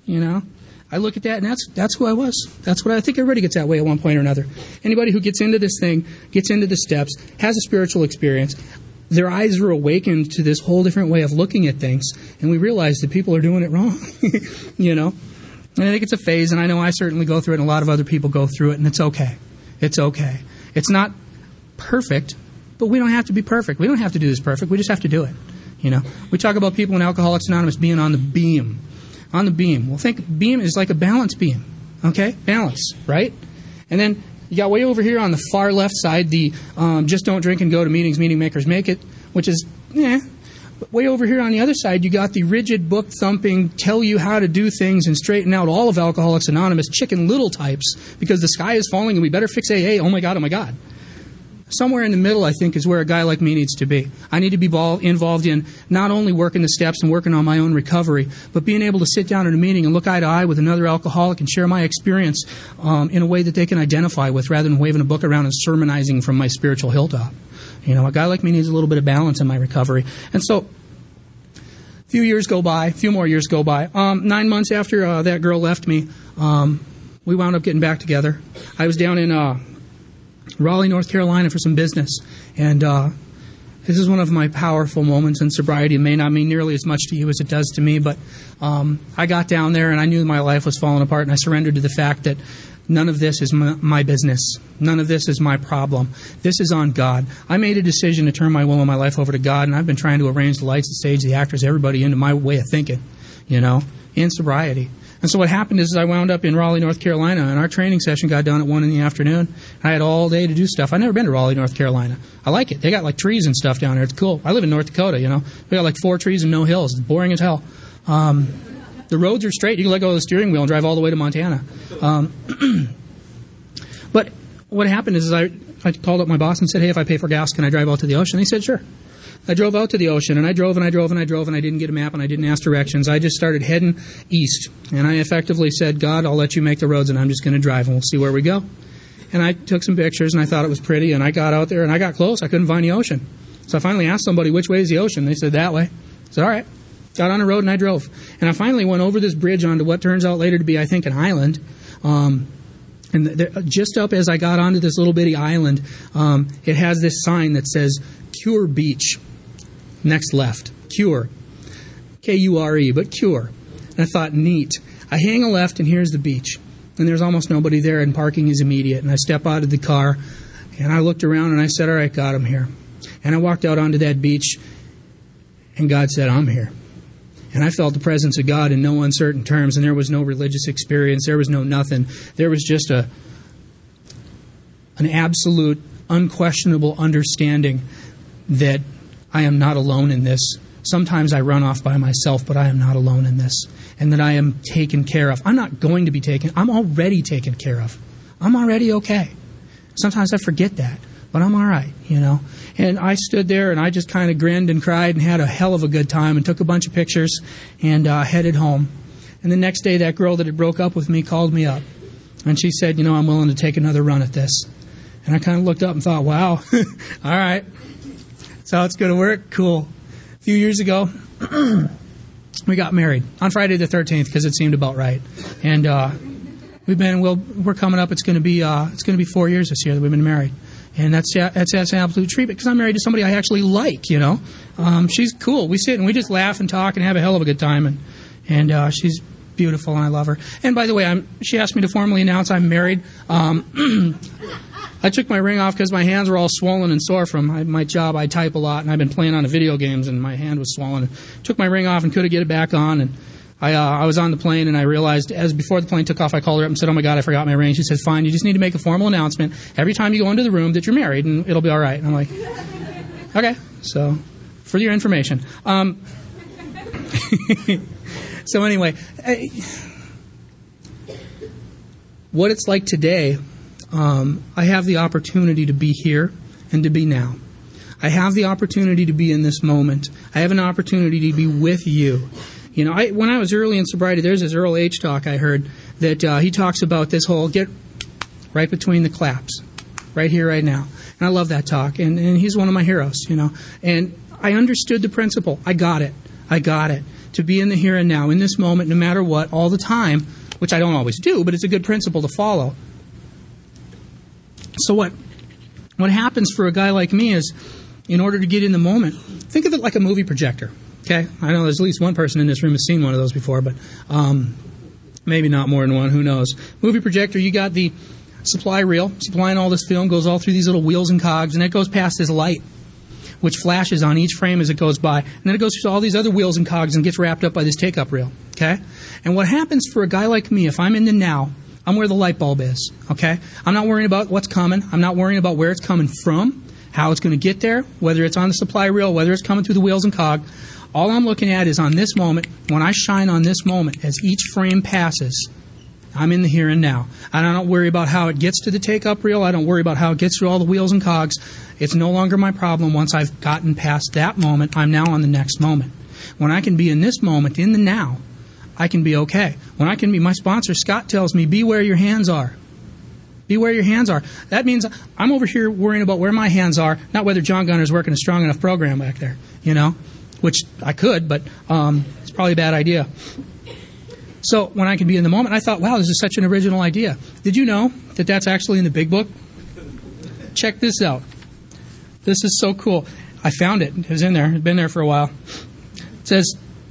I look at that, and that's who I was. That's what I think everybody gets that way at one point or another. Anybody who gets into this thing, gets into the steps, has a spiritual experience, their eyes are awakened to this whole different way of looking at things, and we realize that people are doing it wrong, And I think it's a phase, and I know I certainly go through it, and a lot of other people go through it, and it's okay. It's okay. It's not perfect, but we don't have to be perfect. We don't have to do this perfect. We just have to do it, We talk about people in Alcoholics Anonymous being on the beam. On the beam. Well, think beam is like a balance beam. Okay? Balance, right? And then you got way over here on the far left side the just don't drink and go to meetings, meeting makers make it, which is, But way over here on the other side, you got the rigid, book-thumping, tell you how to do things and straighten out all of Alcoholics Anonymous, Chicken Little types, because the sky is falling and we better fix AA. Oh, my God, oh, my God. Somewhere in the middle, I think, is where a guy like me needs to be. I need to be involved in not only working the steps and working on my own recovery, but being able to sit down in a meeting and look eye to eye with another alcoholic and share my experience in a way that they can identify with, rather than waving a book around and sermonizing from my spiritual hilltop. A guy like me needs a little bit of balance in my recovery. And so, a few more years go by. 9 months after that girl left me, we wound up getting back together. I was down in Raleigh, North Carolina for some business. And This is one of my powerful moments in sobriety. It may not mean nearly as much to you as it does to me, but I got down there and I knew my life was falling apart, and I surrendered to the fact that none of this is my business. None of this is my problem. This is on God. I made a decision to turn my will and my life over to God, and I've been trying to arrange the lights, the stage, the actors, everybody into my way of thinking, in sobriety. And so what happened is I wound up in Raleigh, North Carolina, and our training session got done at 1 in the afternoon. I had all day to do stuff. I've never been to Raleigh, North Carolina. I like it. They got like trees and stuff down there. It's cool. I live in North Dakota, We got like 4 trees and no hills. It's boring as hell. The roads are straight. You can let go of the steering wheel and drive all the way to Montana. But what happened is I called up my boss and said, hey, if I pay for gas, can I drive out to the ocean? He said, sure. I drove out to the ocean, and I drove, and I didn't get a map, and I didn't ask directions. I just started heading east, and I effectively said, God, I'll let you make the roads, and I'm just going to drive, and we'll see where we go. And I took some pictures, and I thought it was pretty, and I got out there, and I got close. I couldn't find the ocean. So I finally asked somebody, which way is the ocean? They said, that way. I said, all right. Got on the road, and I drove. And I finally went over this bridge onto what turns out later to be, I think, an island. Just up as I got onto this little bitty island, it has this sign that says, Cure Beach. Next left. Cure. K-U-R-E, but Cure. And I thought, neat. I hang a left, and here's the beach. And there's almost nobody there, and parking is immediate. And I step out of the car, and I looked around, and I said, all right, God, I'm here. And I walked out onto that beach, and God said, I'm here. And I felt the presence of God in no uncertain terms, and there was no religious experience. There was no nothing. There was just an absolute, unquestionable understanding that I am not alone in this. Sometimes I run off by myself, but I am not alone in this. And that I am taken care of. I'm not going to be taken. I'm already taken care of. I'm already okay. Sometimes I forget that, but I'm all right, And I stood there, and I just kind of grinned and cried and had a hell of a good time and took a bunch of pictures and headed home. And the next day, that girl that had broke up with me called me up. And she said, I'm willing to take another run at this. And I kind of looked up and thought, wow, all right. That's how it's going to work? Cool. A few years ago, we got married on Friday the 13th because it seemed about right. And we're coming up. It's going to be 4 years this year that we've been married. And that's an absolute treat because I'm married to somebody I actually like, She's cool. We sit and we just laugh and talk and have a hell of a good time. And she's beautiful, and I love her. And by the way, she asked me to formally announce I'm married. I took my ring off because my hands were all swollen and sore from my job. I type a lot, and I've been playing on the video games, and my hand was swollen. Took my ring off and couldn't get it back on, and I was on the plane, and I realized, as before the plane took off, I called her up and said, oh, my God, I forgot my ring. She said, fine, you just need to make a formal announcement every time you go into the room that you're married, and it'll be all right. And I'm like, okay, so for your information. So anyway, what it's like today, I have the opportunity to be here and to be now. I have the opportunity to be in this moment. I have an opportunity to be with you. When I was early in sobriety, there's this Earl H. talk I heard that he talks about this whole get right between the claps, right here, right now. And I love that talk, and he's one of my heroes, And I understood the principle. I got it. To be in the here and now, in this moment, no matter what, all the time, which I don't always do, but it's a good principle to follow. So what happens for a guy like me is, in order to get in the moment, think of it like a movie projector. Okay? I know there's at least one person in this room has seen one of those before, but maybe not more than one. Who knows? Movie projector, you got the supply reel, supplying all this film, goes all through these little wheels and cogs, and it goes past this light, which flashes on each frame as it goes by. And then it goes through all these other wheels and cogs and gets wrapped up by this take-up reel. Okay? And what happens for a guy like me, if I'm in the now, I'm where the light bulb is. Okay? I'm not worrying about what's coming. I'm not worrying about where it's coming from, how it's going to get there, whether it's on the supply reel, whether it's coming through the wheels and cog. All I'm looking at is on this moment, when I shine on this moment, as each frame passes, I'm in the here and now. And I don't worry about how it gets to the take-up reel. I don't worry about how it gets through all the wheels and cogs. It's no longer my problem. Once I've gotten past that moment, I'm now on the next moment. When I can be in this moment, in the now, I can be okay. When I can be, my sponsor, Scott, tells me, be where your hands are. Be where your hands are. That means I'm over here worrying about where my hands are, not whether John Gunner's working a strong enough program back there, which I could, but it's probably a bad idea. So when I can be in the moment, I thought, wow, this is such an original idea. Did you know that that's actually in the Big Book? Check this out. This is so cool. I found it. It was in there. It's been there for a while. It says,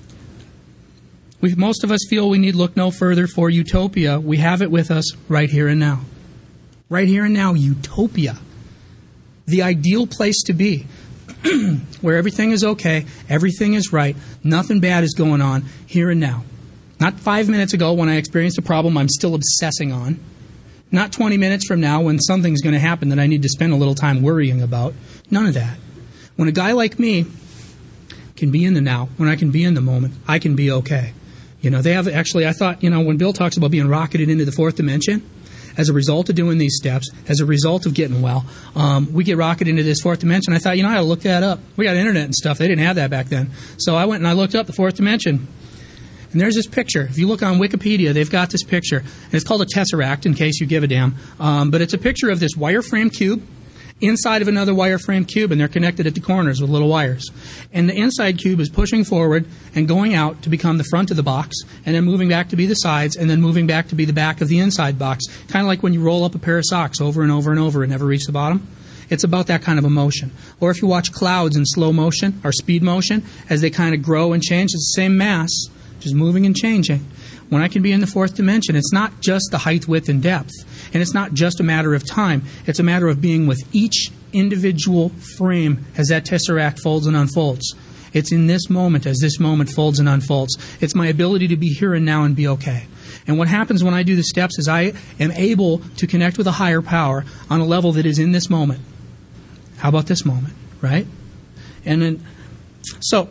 most of us feel we need look no further for utopia. We have it with us right here and now. Right here and now, utopia. The ideal place to be. Where everything is okay, everything is right, nothing bad is going on, here and now. Not 5 minutes ago when I experienced a problem I'm still obsessing on. Not 20 minutes from now when something's going to happen that I need to spend a little time worrying about. None of that. When a guy like me can be in the now, when I can be in the moment, I can be okay. They have actually, I thought, when Bill talks about being rocketed into the fourth dimension, as a result of doing these steps, as a result of getting well, we get rocketed into this fourth dimension. I thought, I ought to look that up. We got internet and stuff. They didn't have that back then. So I went and I looked up the fourth dimension. And there's this picture. If you look on Wikipedia, they've got this picture. And it's called a tesseract, in case you give a damn. But it's a picture of this wireframe cube inside of another wireframe cube, and they're connected at the corners with little wires. And the inside cube is pushing forward and going out to become the front of the box, and then moving back to be the sides, and then moving back to be the back of the inside box. Kind of like when you roll up a pair of socks over and over and over and never reach the bottom. It's about that kind of a motion. Or if you watch clouds in slow motion or speed motion, as they kind of grow and change, it's the same mass, just moving and changing. When I can be in the fourth dimension, it's not just the height, width, and depth. And it's not just a matter of time. It's a matter of being with each individual frame as that tesseract folds and unfolds. It's in this moment as this moment folds and unfolds. It's my ability to be here and now and be okay. And what happens when I do the steps is I am able to connect with a higher power on a level that is in this moment. How about this moment, right? And then, so,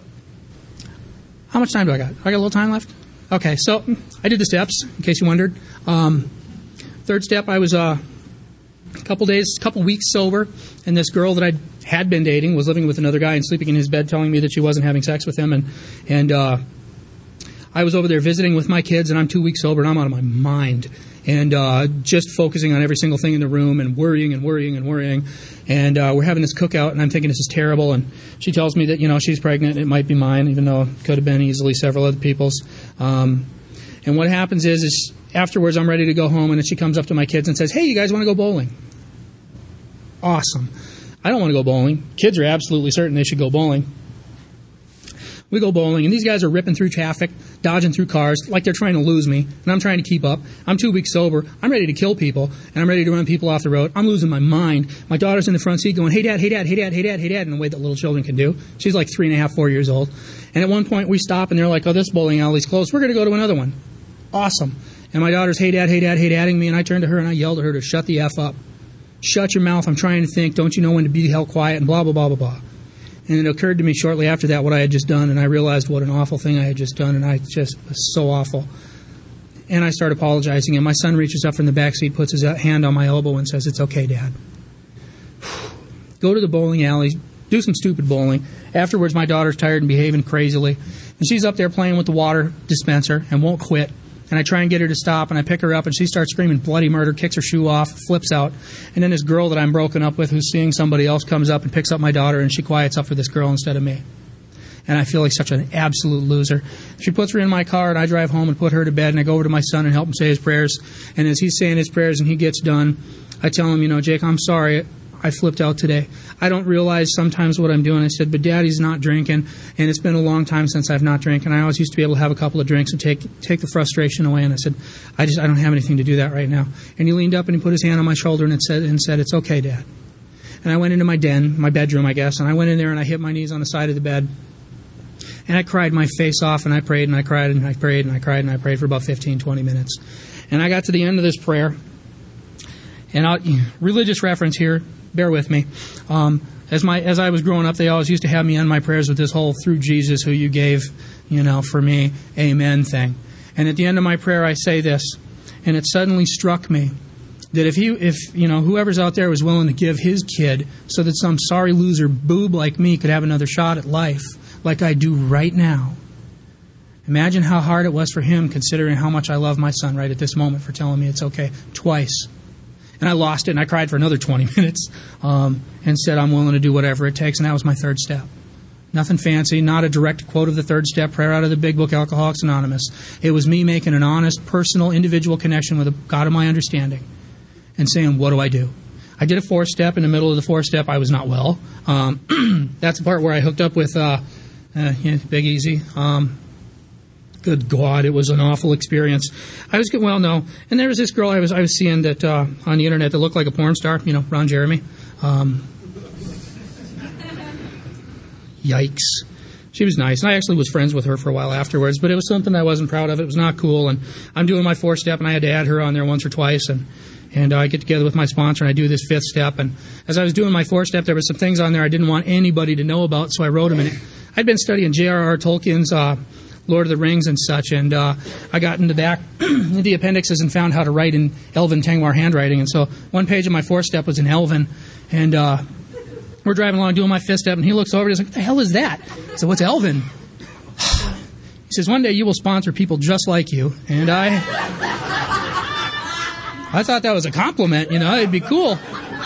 how much time do I got? I got a little time left? Okay, so I did the steps, in case you wondered. Third step, I was a couple weeks sober, and this girl that I had been dating was living with another guy and sleeping in his bed, telling me that she wasn't having sex with him. And I was over there visiting with my kids, and I'm 2 weeks sober, and I'm out of my mind. And just focusing on every single thing in the room and worrying. And we're having this cookout, and I'm thinking this is terrible. And she tells me that, she's pregnant. It might be mine, even though it could have been easily several other people's. And what happens is afterwards I'm ready to go home, and then she comes up to my kids and says, "Hey, you guys want to go bowling?" Awesome. I don't want to go bowling. Kids are absolutely certain they should go bowling. We go bowling, and these guys are ripping through traffic, dodging through cars like they're trying to lose me, and I'm trying to keep up. I'm 2 weeks sober. I'm ready to kill people, and I'm ready to run people off the road. I'm losing my mind. My daughter's in the front seat going, "Hey, Dad, hey, Dad, hey, Dad, hey, Dad, hey, Dad," in the way that little children can do. She's like 3.5, 4 years old. And at one point, we stop, and they're like, "Oh, this bowling alley's closed. We're going to go to another one." Awesome. And my daughter's, "Hey, Dad, hey, Dad, hey, Dadding me," and I turned to her, and I yelled at her to shut the F up. Shut your mouth. I'm trying to think. Don't you know when to be the hell quiet, and blah, blah, blah, blah, blah. And it occurred to me shortly after that what I had just done, and I realized what an awful thing I had just done, and I just was so awful. And I started apologizing, and my son reaches up from the back seat, puts his hand on my elbow, and says, "It's okay, Dad. Go to the bowling alley, do some stupid bowling." Afterwards, my daughter's tired and behaving crazily, and she's up there playing with the water dispenser and won't quit. And I try and get her to stop, and I pick her up, and she starts screaming bloody murder, kicks her shoe off, flips out. And then this girl that I'm broken up with, who's seeing somebody else, comes up and picks up my daughter, and she quiets up for this girl instead of me. And I feel like such an absolute loser. She puts her in my car, and I drive home and put her to bed, and I go over to my son and help him say his prayers. And as he's saying his prayers and he gets done, I tell him, "Jake, I'm sorry. I flipped out today. I don't realize sometimes what I'm doing." I said, "But Daddy's not drinking, and it's been a long time since I've not drank, and I always used to be able to have a couple of drinks and take the frustration away." And I said, I don't have anything to do that right now." And he leaned up and he put his hand on my shoulder and said, "It's okay, Dad." And I went into my bedroom, I guess, and I went in there and I hit my knees on the side of the bed. And I cried my face off, and I prayed, and I cried, and I prayed, and I cried, and I prayed for about 15, 20 minutes. And I got to the end of this prayer, and religious reference here, bear with me. As I was growing up, they always used to have me end my prayers with this whole "through Jesus who you gave, for me, amen" thing. And at the end of my prayer, I say this, and it suddenly struck me that if whoever's out there was willing to give his kid so that some sorry loser boob like me could have another shot at life, like I do right now, imagine how hard it was for him, considering how much I love my son right at this moment, for telling me it's okay twice. And I lost it, and I cried for another 20 minutes and said I'm willing to do whatever it takes, and that was my third step. Nothing fancy, not a direct quote of the third step prayer out of the big book, Alcoholics Anonymous. It was me making an honest, personal, individual connection with a God of my understanding and saying, "What do I do? I did a 4-step. In the middle of the 4-step, I was not well. That's the part where I hooked up with Big Easy. Good God, it was an awful experience. No. And there was this girl I was seeing that on the internet that looked like a porn star, Ron Jeremy. Yikes. She was nice, and I actually was friends with her for a while afterwards, but it was something I wasn't proud of. It was not cool, and I'm doing my 4-step, and I had to add her on there once or twice, and I get together with my sponsor, and I do this 5th step, and as I was doing my 4-step, there were some things on there I didn't want anybody to know about, so I wrote them in it. I'd been studying J.R.R. Tolkien's Lord of the Rings and such, and I got in the back of the appendixes and found how to write in Elven Tengwar handwriting, and so one page of my 4-step was in Elven, and we're driving along doing my 5th step, and he looks over and he's like, what the hell is that? I said, what's Elven? He says, one day you will sponsor people just like you, and I thought that was a compliment, it'd be cool.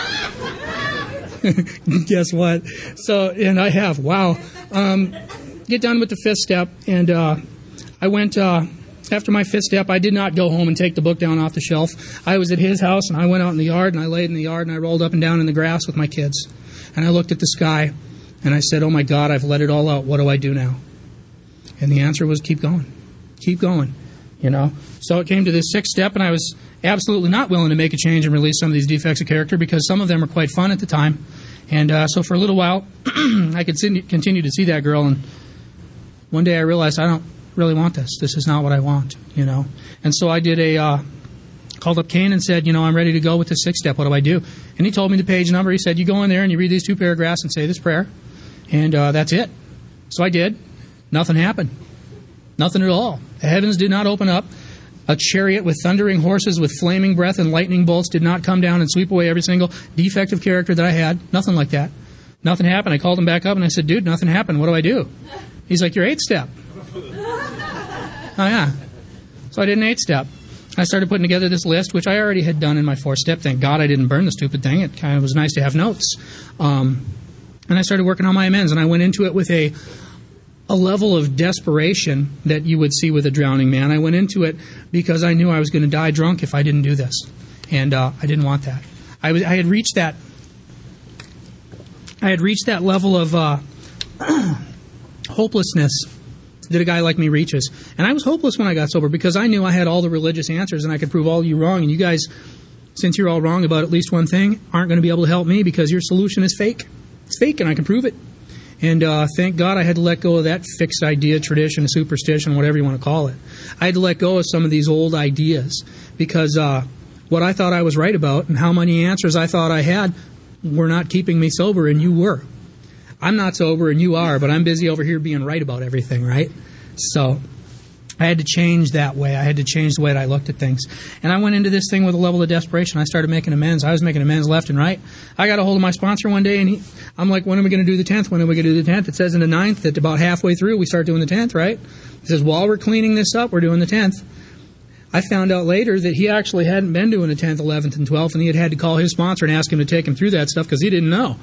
Guess what? So, and I have, wow. Get done with the 5th step, and I went, after my 5th step, I did not go home and take the book down off the shelf. I was at his house, and I went out in the yard, and I laid in the yard, and I rolled up and down in the grass with my kids. And I looked at the sky, and I said, oh my God, I've let it all out. What do I do now? And the answer was keep going. Keep going, So it came to this 6th step, and I was absolutely not willing to make a change and release some of these defects of character because some of them were quite fun at the time. And so for a little while, I could continue to see that girl, and one day I realized I don't really want this. This is not what I want, And so I did called up Kane and said, I'm ready to go with the 6th step. What do I do? And he told me the page number. He said, you go in there and you read these 2 paragraphs and say this prayer. And that's it. So I did. Nothing happened. Nothing at all. The heavens did not open up. A chariot with thundering horses with flaming breath and lightning bolts did not come down and sweep away every single defect of character that I had. Nothing like that. Nothing happened. I called him back up and I said, dude, nothing happened. What do I do? He's like, your 8th step. Oh, yeah. So I did an 8th step. I started putting together this list, which I already had done in my 4-step. Thank God I didn't burn the stupid thing. It kind of was nice to have notes. And I started working on my amends, and I went into it with a level of desperation that you would see with a drowning man. I went into it because I knew I was going to die drunk if I didn't do this. And I didn't want that. I had reached that level of hopelessness that a guy like me reaches. And I was hopeless when I got sober because I knew I had all the religious answers and I could prove all you wrong. And you guys, since you're all wrong about at least one thing, aren't going to be able to help me because your solution is fake. It's fake and I can prove it. And thank God I had to let go of that fixed idea, tradition, superstition, whatever you want to call it. I had to let go of some of these old ideas because what I thought I was right about and how many answers I thought I had were not keeping me sober, and you were. I'm not sober and you are, but I'm busy over here being right about everything, right? So I had to change that way. I had to change the way that I looked at things. And I went into this thing with a level of desperation. I started making amends. I was making amends left and right. I got a hold of my sponsor one day, and I'm like, when are we going to do the 10th? When are we going to do the 10th? It says in the 9th that about halfway through we start doing the 10th, right? It says, while we're cleaning this up, we're doing the 10th. I found out later that he actually hadn't been doing the 10th, 11th, and 12th, and he had to call his sponsor and ask him to take him through that stuff because he didn't know.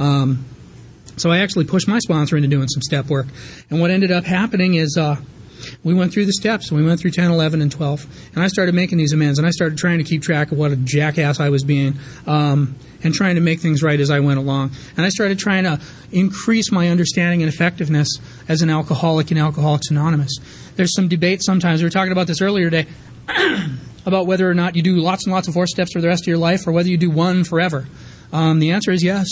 So I actually pushed my sponsor into doing some step work. And what ended up happening is we went through the steps. We went through 10, 11, and 12. And I started making these amends. And I started trying to keep track of what a jackass I was being and trying to make things right as I went along. And I started trying to increase my understanding and effectiveness as an alcoholic in Alcoholics Anonymous. There's some debate sometimes. We were talking about this earlier today about whether or not you do lots and lots of 4 steps for the rest of your life or whether you do one forever. The answer is yes.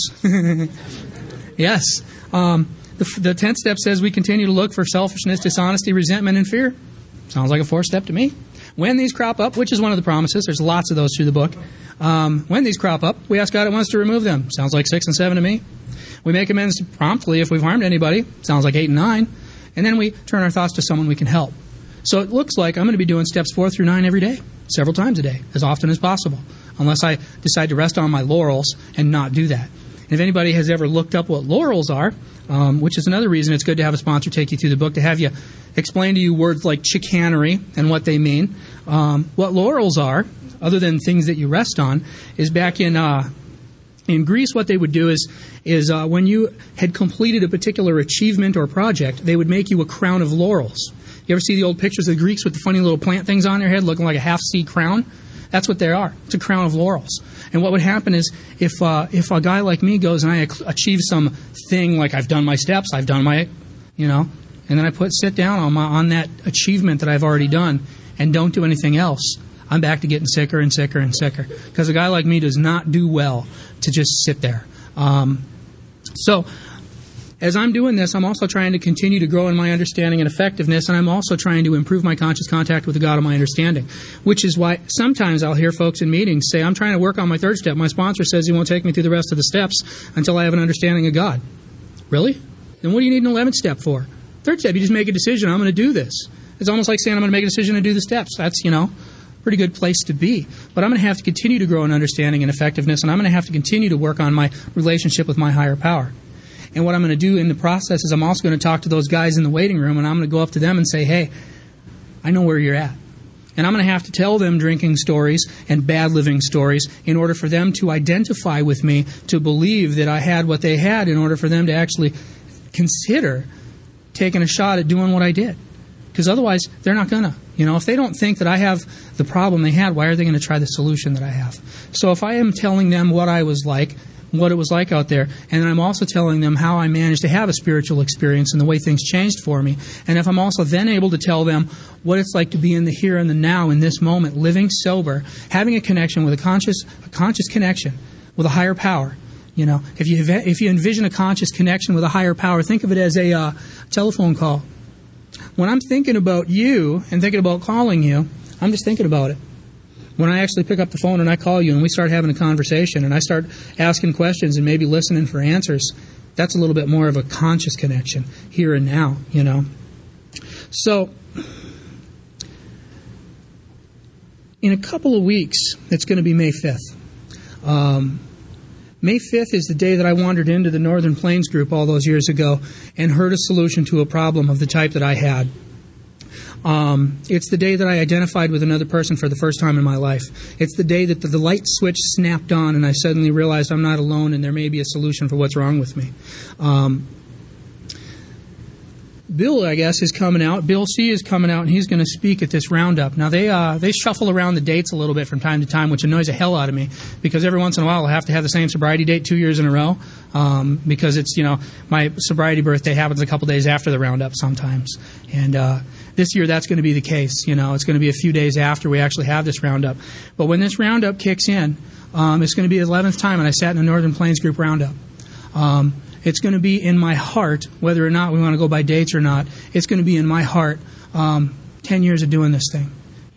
Yes. The 10th step says we continue to look for selfishness, dishonesty, resentment, and fear. Sounds like a 4-step to me. When these crop up, which is one of the promises, there's lots of those through the book. When these crop up, we ask God at once to remove them. Sounds like 6 and 7 to me. We make amends promptly if we've harmed anybody. Sounds like 8 and 9. And then we turn our thoughts to someone we can help. So it looks like I'm going to be doing steps 4 through 9 every day, several times a day, as often as possible, unless I decide to rest on my laurels and not do that. And if anybody has ever looked up what laurels are, which is another reason it's good to have a sponsor take you through the book, to have you explain to you words like chicanery and what they mean. What laurels are, other than things that you rest on, is back in Greece, what they would do is when you had completed a particular achievement or project, they would make you a crown of laurels. You ever see the old pictures of the Greeks with the funny little plant things on their head looking like a half-C crown? That's what they are. It's a crown of laurels. And what would happen is if a guy like me goes and I achieve some thing, like I've done my steps, I've done my, and then I sit down on that achievement that I've already done and don't do anything else, I'm back to getting sicker and sicker and sicker. Because a guy like me does not do well to just sit there. So as I'm doing this, I'm also trying to continue to grow in my understanding and effectiveness, and I'm also trying to improve my conscious contact with the God of my understanding, which is why sometimes I'll hear folks in meetings say, I'm trying to work on my third step. My sponsor says he won't take me through the rest of the steps until I have an understanding of God. Really? Then what do you need an 11th step for? Third step, you just make a decision. I'm going to do this. It's almost like saying I'm going to make a decision to do the steps. That's, pretty good place to be. But I'm going to have to continue to grow in understanding and effectiveness, and I'm going to have to continue to work on my relationship with my higher power. And what I'm going to do in the process is I'm also going to talk to those guys in the waiting room, and I'm going to go up to them and say, hey, I know where you're at. And I'm going to have to tell them drinking stories and bad living stories in order for them to identify with me, to believe that I had what they had, in order for them to actually consider taking a shot at doing what I did. Because otherwise, they're not going to. If they don't think that I have the problem they had, why are they going to try the solution that I have? So if I am telling them what I was like, what it was like out there, and I'm also telling them how I managed to have a spiritual experience and the way things changed for me, and if I'm also then able to tell them what it's like to be in the here and the now, in this moment, living sober, having a connection with a conscious connection with a higher power. If you envision a conscious connection with a higher power, think of it as a telephone call. When I'm thinking about you and thinking about calling you, I'm just thinking about it. When I actually pick up the phone and I call you and we start having a conversation and I start asking questions and maybe listening for answers, that's a little bit more of a conscious connection, here and now, So, in a couple of weeks, it's going to be May 5th. May 5th is the day that I wandered into the Northern Plains group all those years ago and heard a solution to a problem of the type that I had. It's the day that I identified with another person for the first time in my life. It's the day that the light switch snapped on and I suddenly realized I'm not alone and there may be a solution for what's wrong with me. Bill, I guess, is coming out. Bill C. is coming out, and he's going to speak at this roundup. Now, they shuffle around the dates a little bit from time to time, which annoys the hell out of me, because every once in a while I'll have to have the same sobriety date 2 years in a row, because it's, my sobriety birthday happens a couple days after the roundup sometimes. And this year that's going to be the case. It's going to be a few days after we actually have this roundup. But when this roundup kicks in, it's going to be the 11th time, and I sat in a Northern Plains group roundup. It's going to be in my heart, whether or not we want to go by dates or not, it's going to be in my heart 10 years of doing this thing,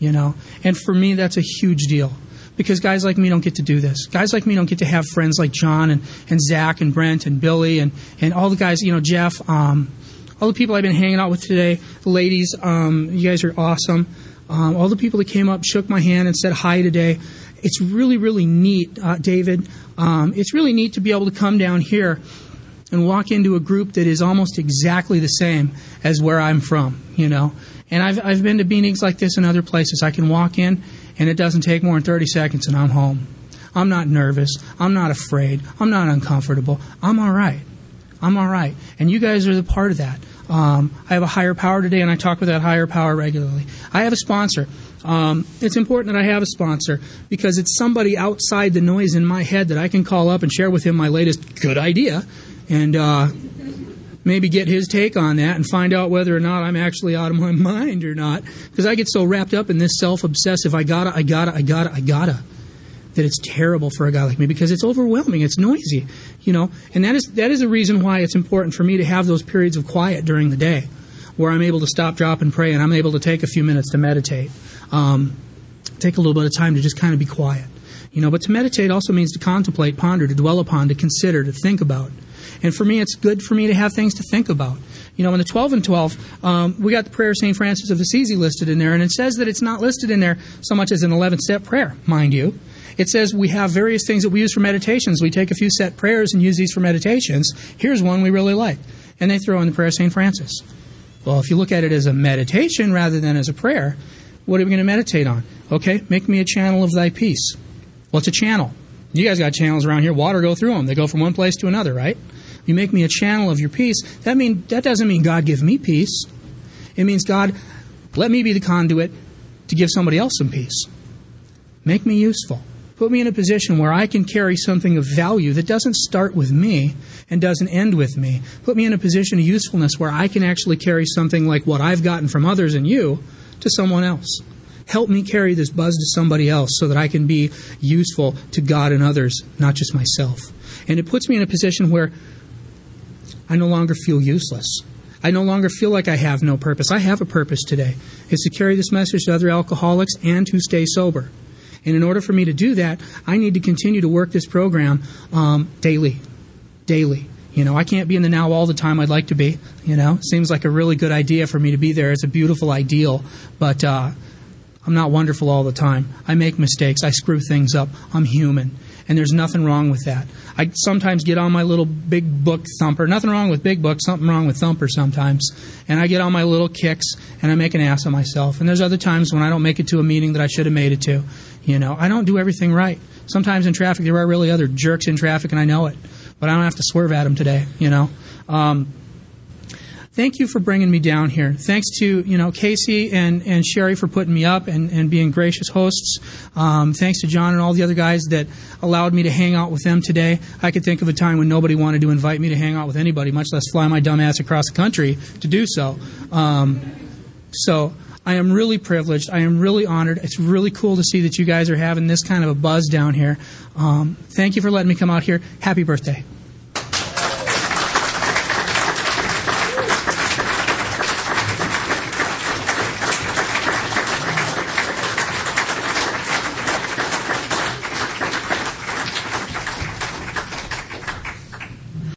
And for me, that's a huge deal, because guys like me don't get to do this. Guys like me don't get to have friends like John and Zach and Brent and Billy and all the guys, Jeff, all the people I've been hanging out with today, the ladies, you guys are awesome. All the people that came up, shook my hand and said hi today. It's really, really neat, David. It's really neat to be able to come down here and walk into a group that is almost exactly the same as where I'm from, And I've been to meetings like this in other places. I can walk in, and it doesn't take more than 30 seconds, and I'm home. I'm not nervous. I'm not afraid. I'm not uncomfortable. I'm all right. And you guys are the part of that. I have a higher power today, and I talk with that higher power regularly. I have a sponsor. It's important that I have a sponsor, because it's somebody outside the noise in my head that I can call up and share with him my latest good idea, and maybe get his take on that and find out whether or not I'm actually out of my mind or not. Because I get so wrapped up in this self-obsessive, I gotta, that it's terrible for a guy like me, because it's overwhelming, it's noisy, And that is the reason why it's important for me to have those periods of quiet during the day, where I'm able to stop, drop, and pray, and I'm able to take a few minutes to meditate. Take a little bit of time to just kind of be quiet. But to meditate also means to contemplate, ponder, to dwell upon, to consider, to think about. And for me, it's good for me to have things to think about. In the 12 and 12, we got the prayer of St. Francis of Assisi listed in there, and it says that it's not listed in there so much as an 11th-step prayer, mind you. It says we have various things that we use for meditations. We take a few set prayers and use these for meditations. Here's one we really like. And they throw in the prayer of St. Francis. Well, if you look at it as a meditation rather than as a prayer, what are we going to meditate on? Okay, make me a channel of thy peace. Well, it's a channel. You guys got channels around here. Water go through them. They go from one place to another, right? You make me a channel of your peace. That doesn't mean God give me peace. It means God, let me be the conduit to give somebody else some peace. Make me useful. Put me in a position where I can carry something of value that doesn't start with me and doesn't end with me. Put me in a position of usefulness where I can actually carry something like what I've gotten from others and you to someone else. Help me carry this buzz to somebody else so that I can be useful to God and others, not just myself. And it puts me in a position where I no longer feel useless. I no longer feel like I have no purpose. I have a purpose today. It's to carry this message to other alcoholics and to stay sober. And in order for me to do that, I need to continue to work this program daily. I can't be in the now all the time I'd like to be. Seems like a really good idea for me to be there. It's a beautiful ideal, but I'm not wonderful all the time. I make mistakes. I screw things up. I'm human, and there's nothing wrong with that. I sometimes get on my little big book thumper. Nothing wrong with big book, something wrong with thumper sometimes. And I get on my little kicks, and I make an ass of myself. And there's other times when I don't make it to a meeting that I should have made it to. I don't do everything right. Sometimes in traffic, there are really other jerks in traffic, and I know it. But I don't have to swerve at them today, Thank you for bringing me down here. Thanks to, Casey and Sherry for putting me up and being gracious hosts. Thanks to John and all the other guys that allowed me to hang out with them today. I could think of a time when nobody wanted to invite me to hang out with anybody, much less fly my dumb ass across the country to do so. So I am really privileged. I am really honored. It's really cool to see that you guys are having this kind of a buzz down here. Thank you for letting me come out here. Happy birthday.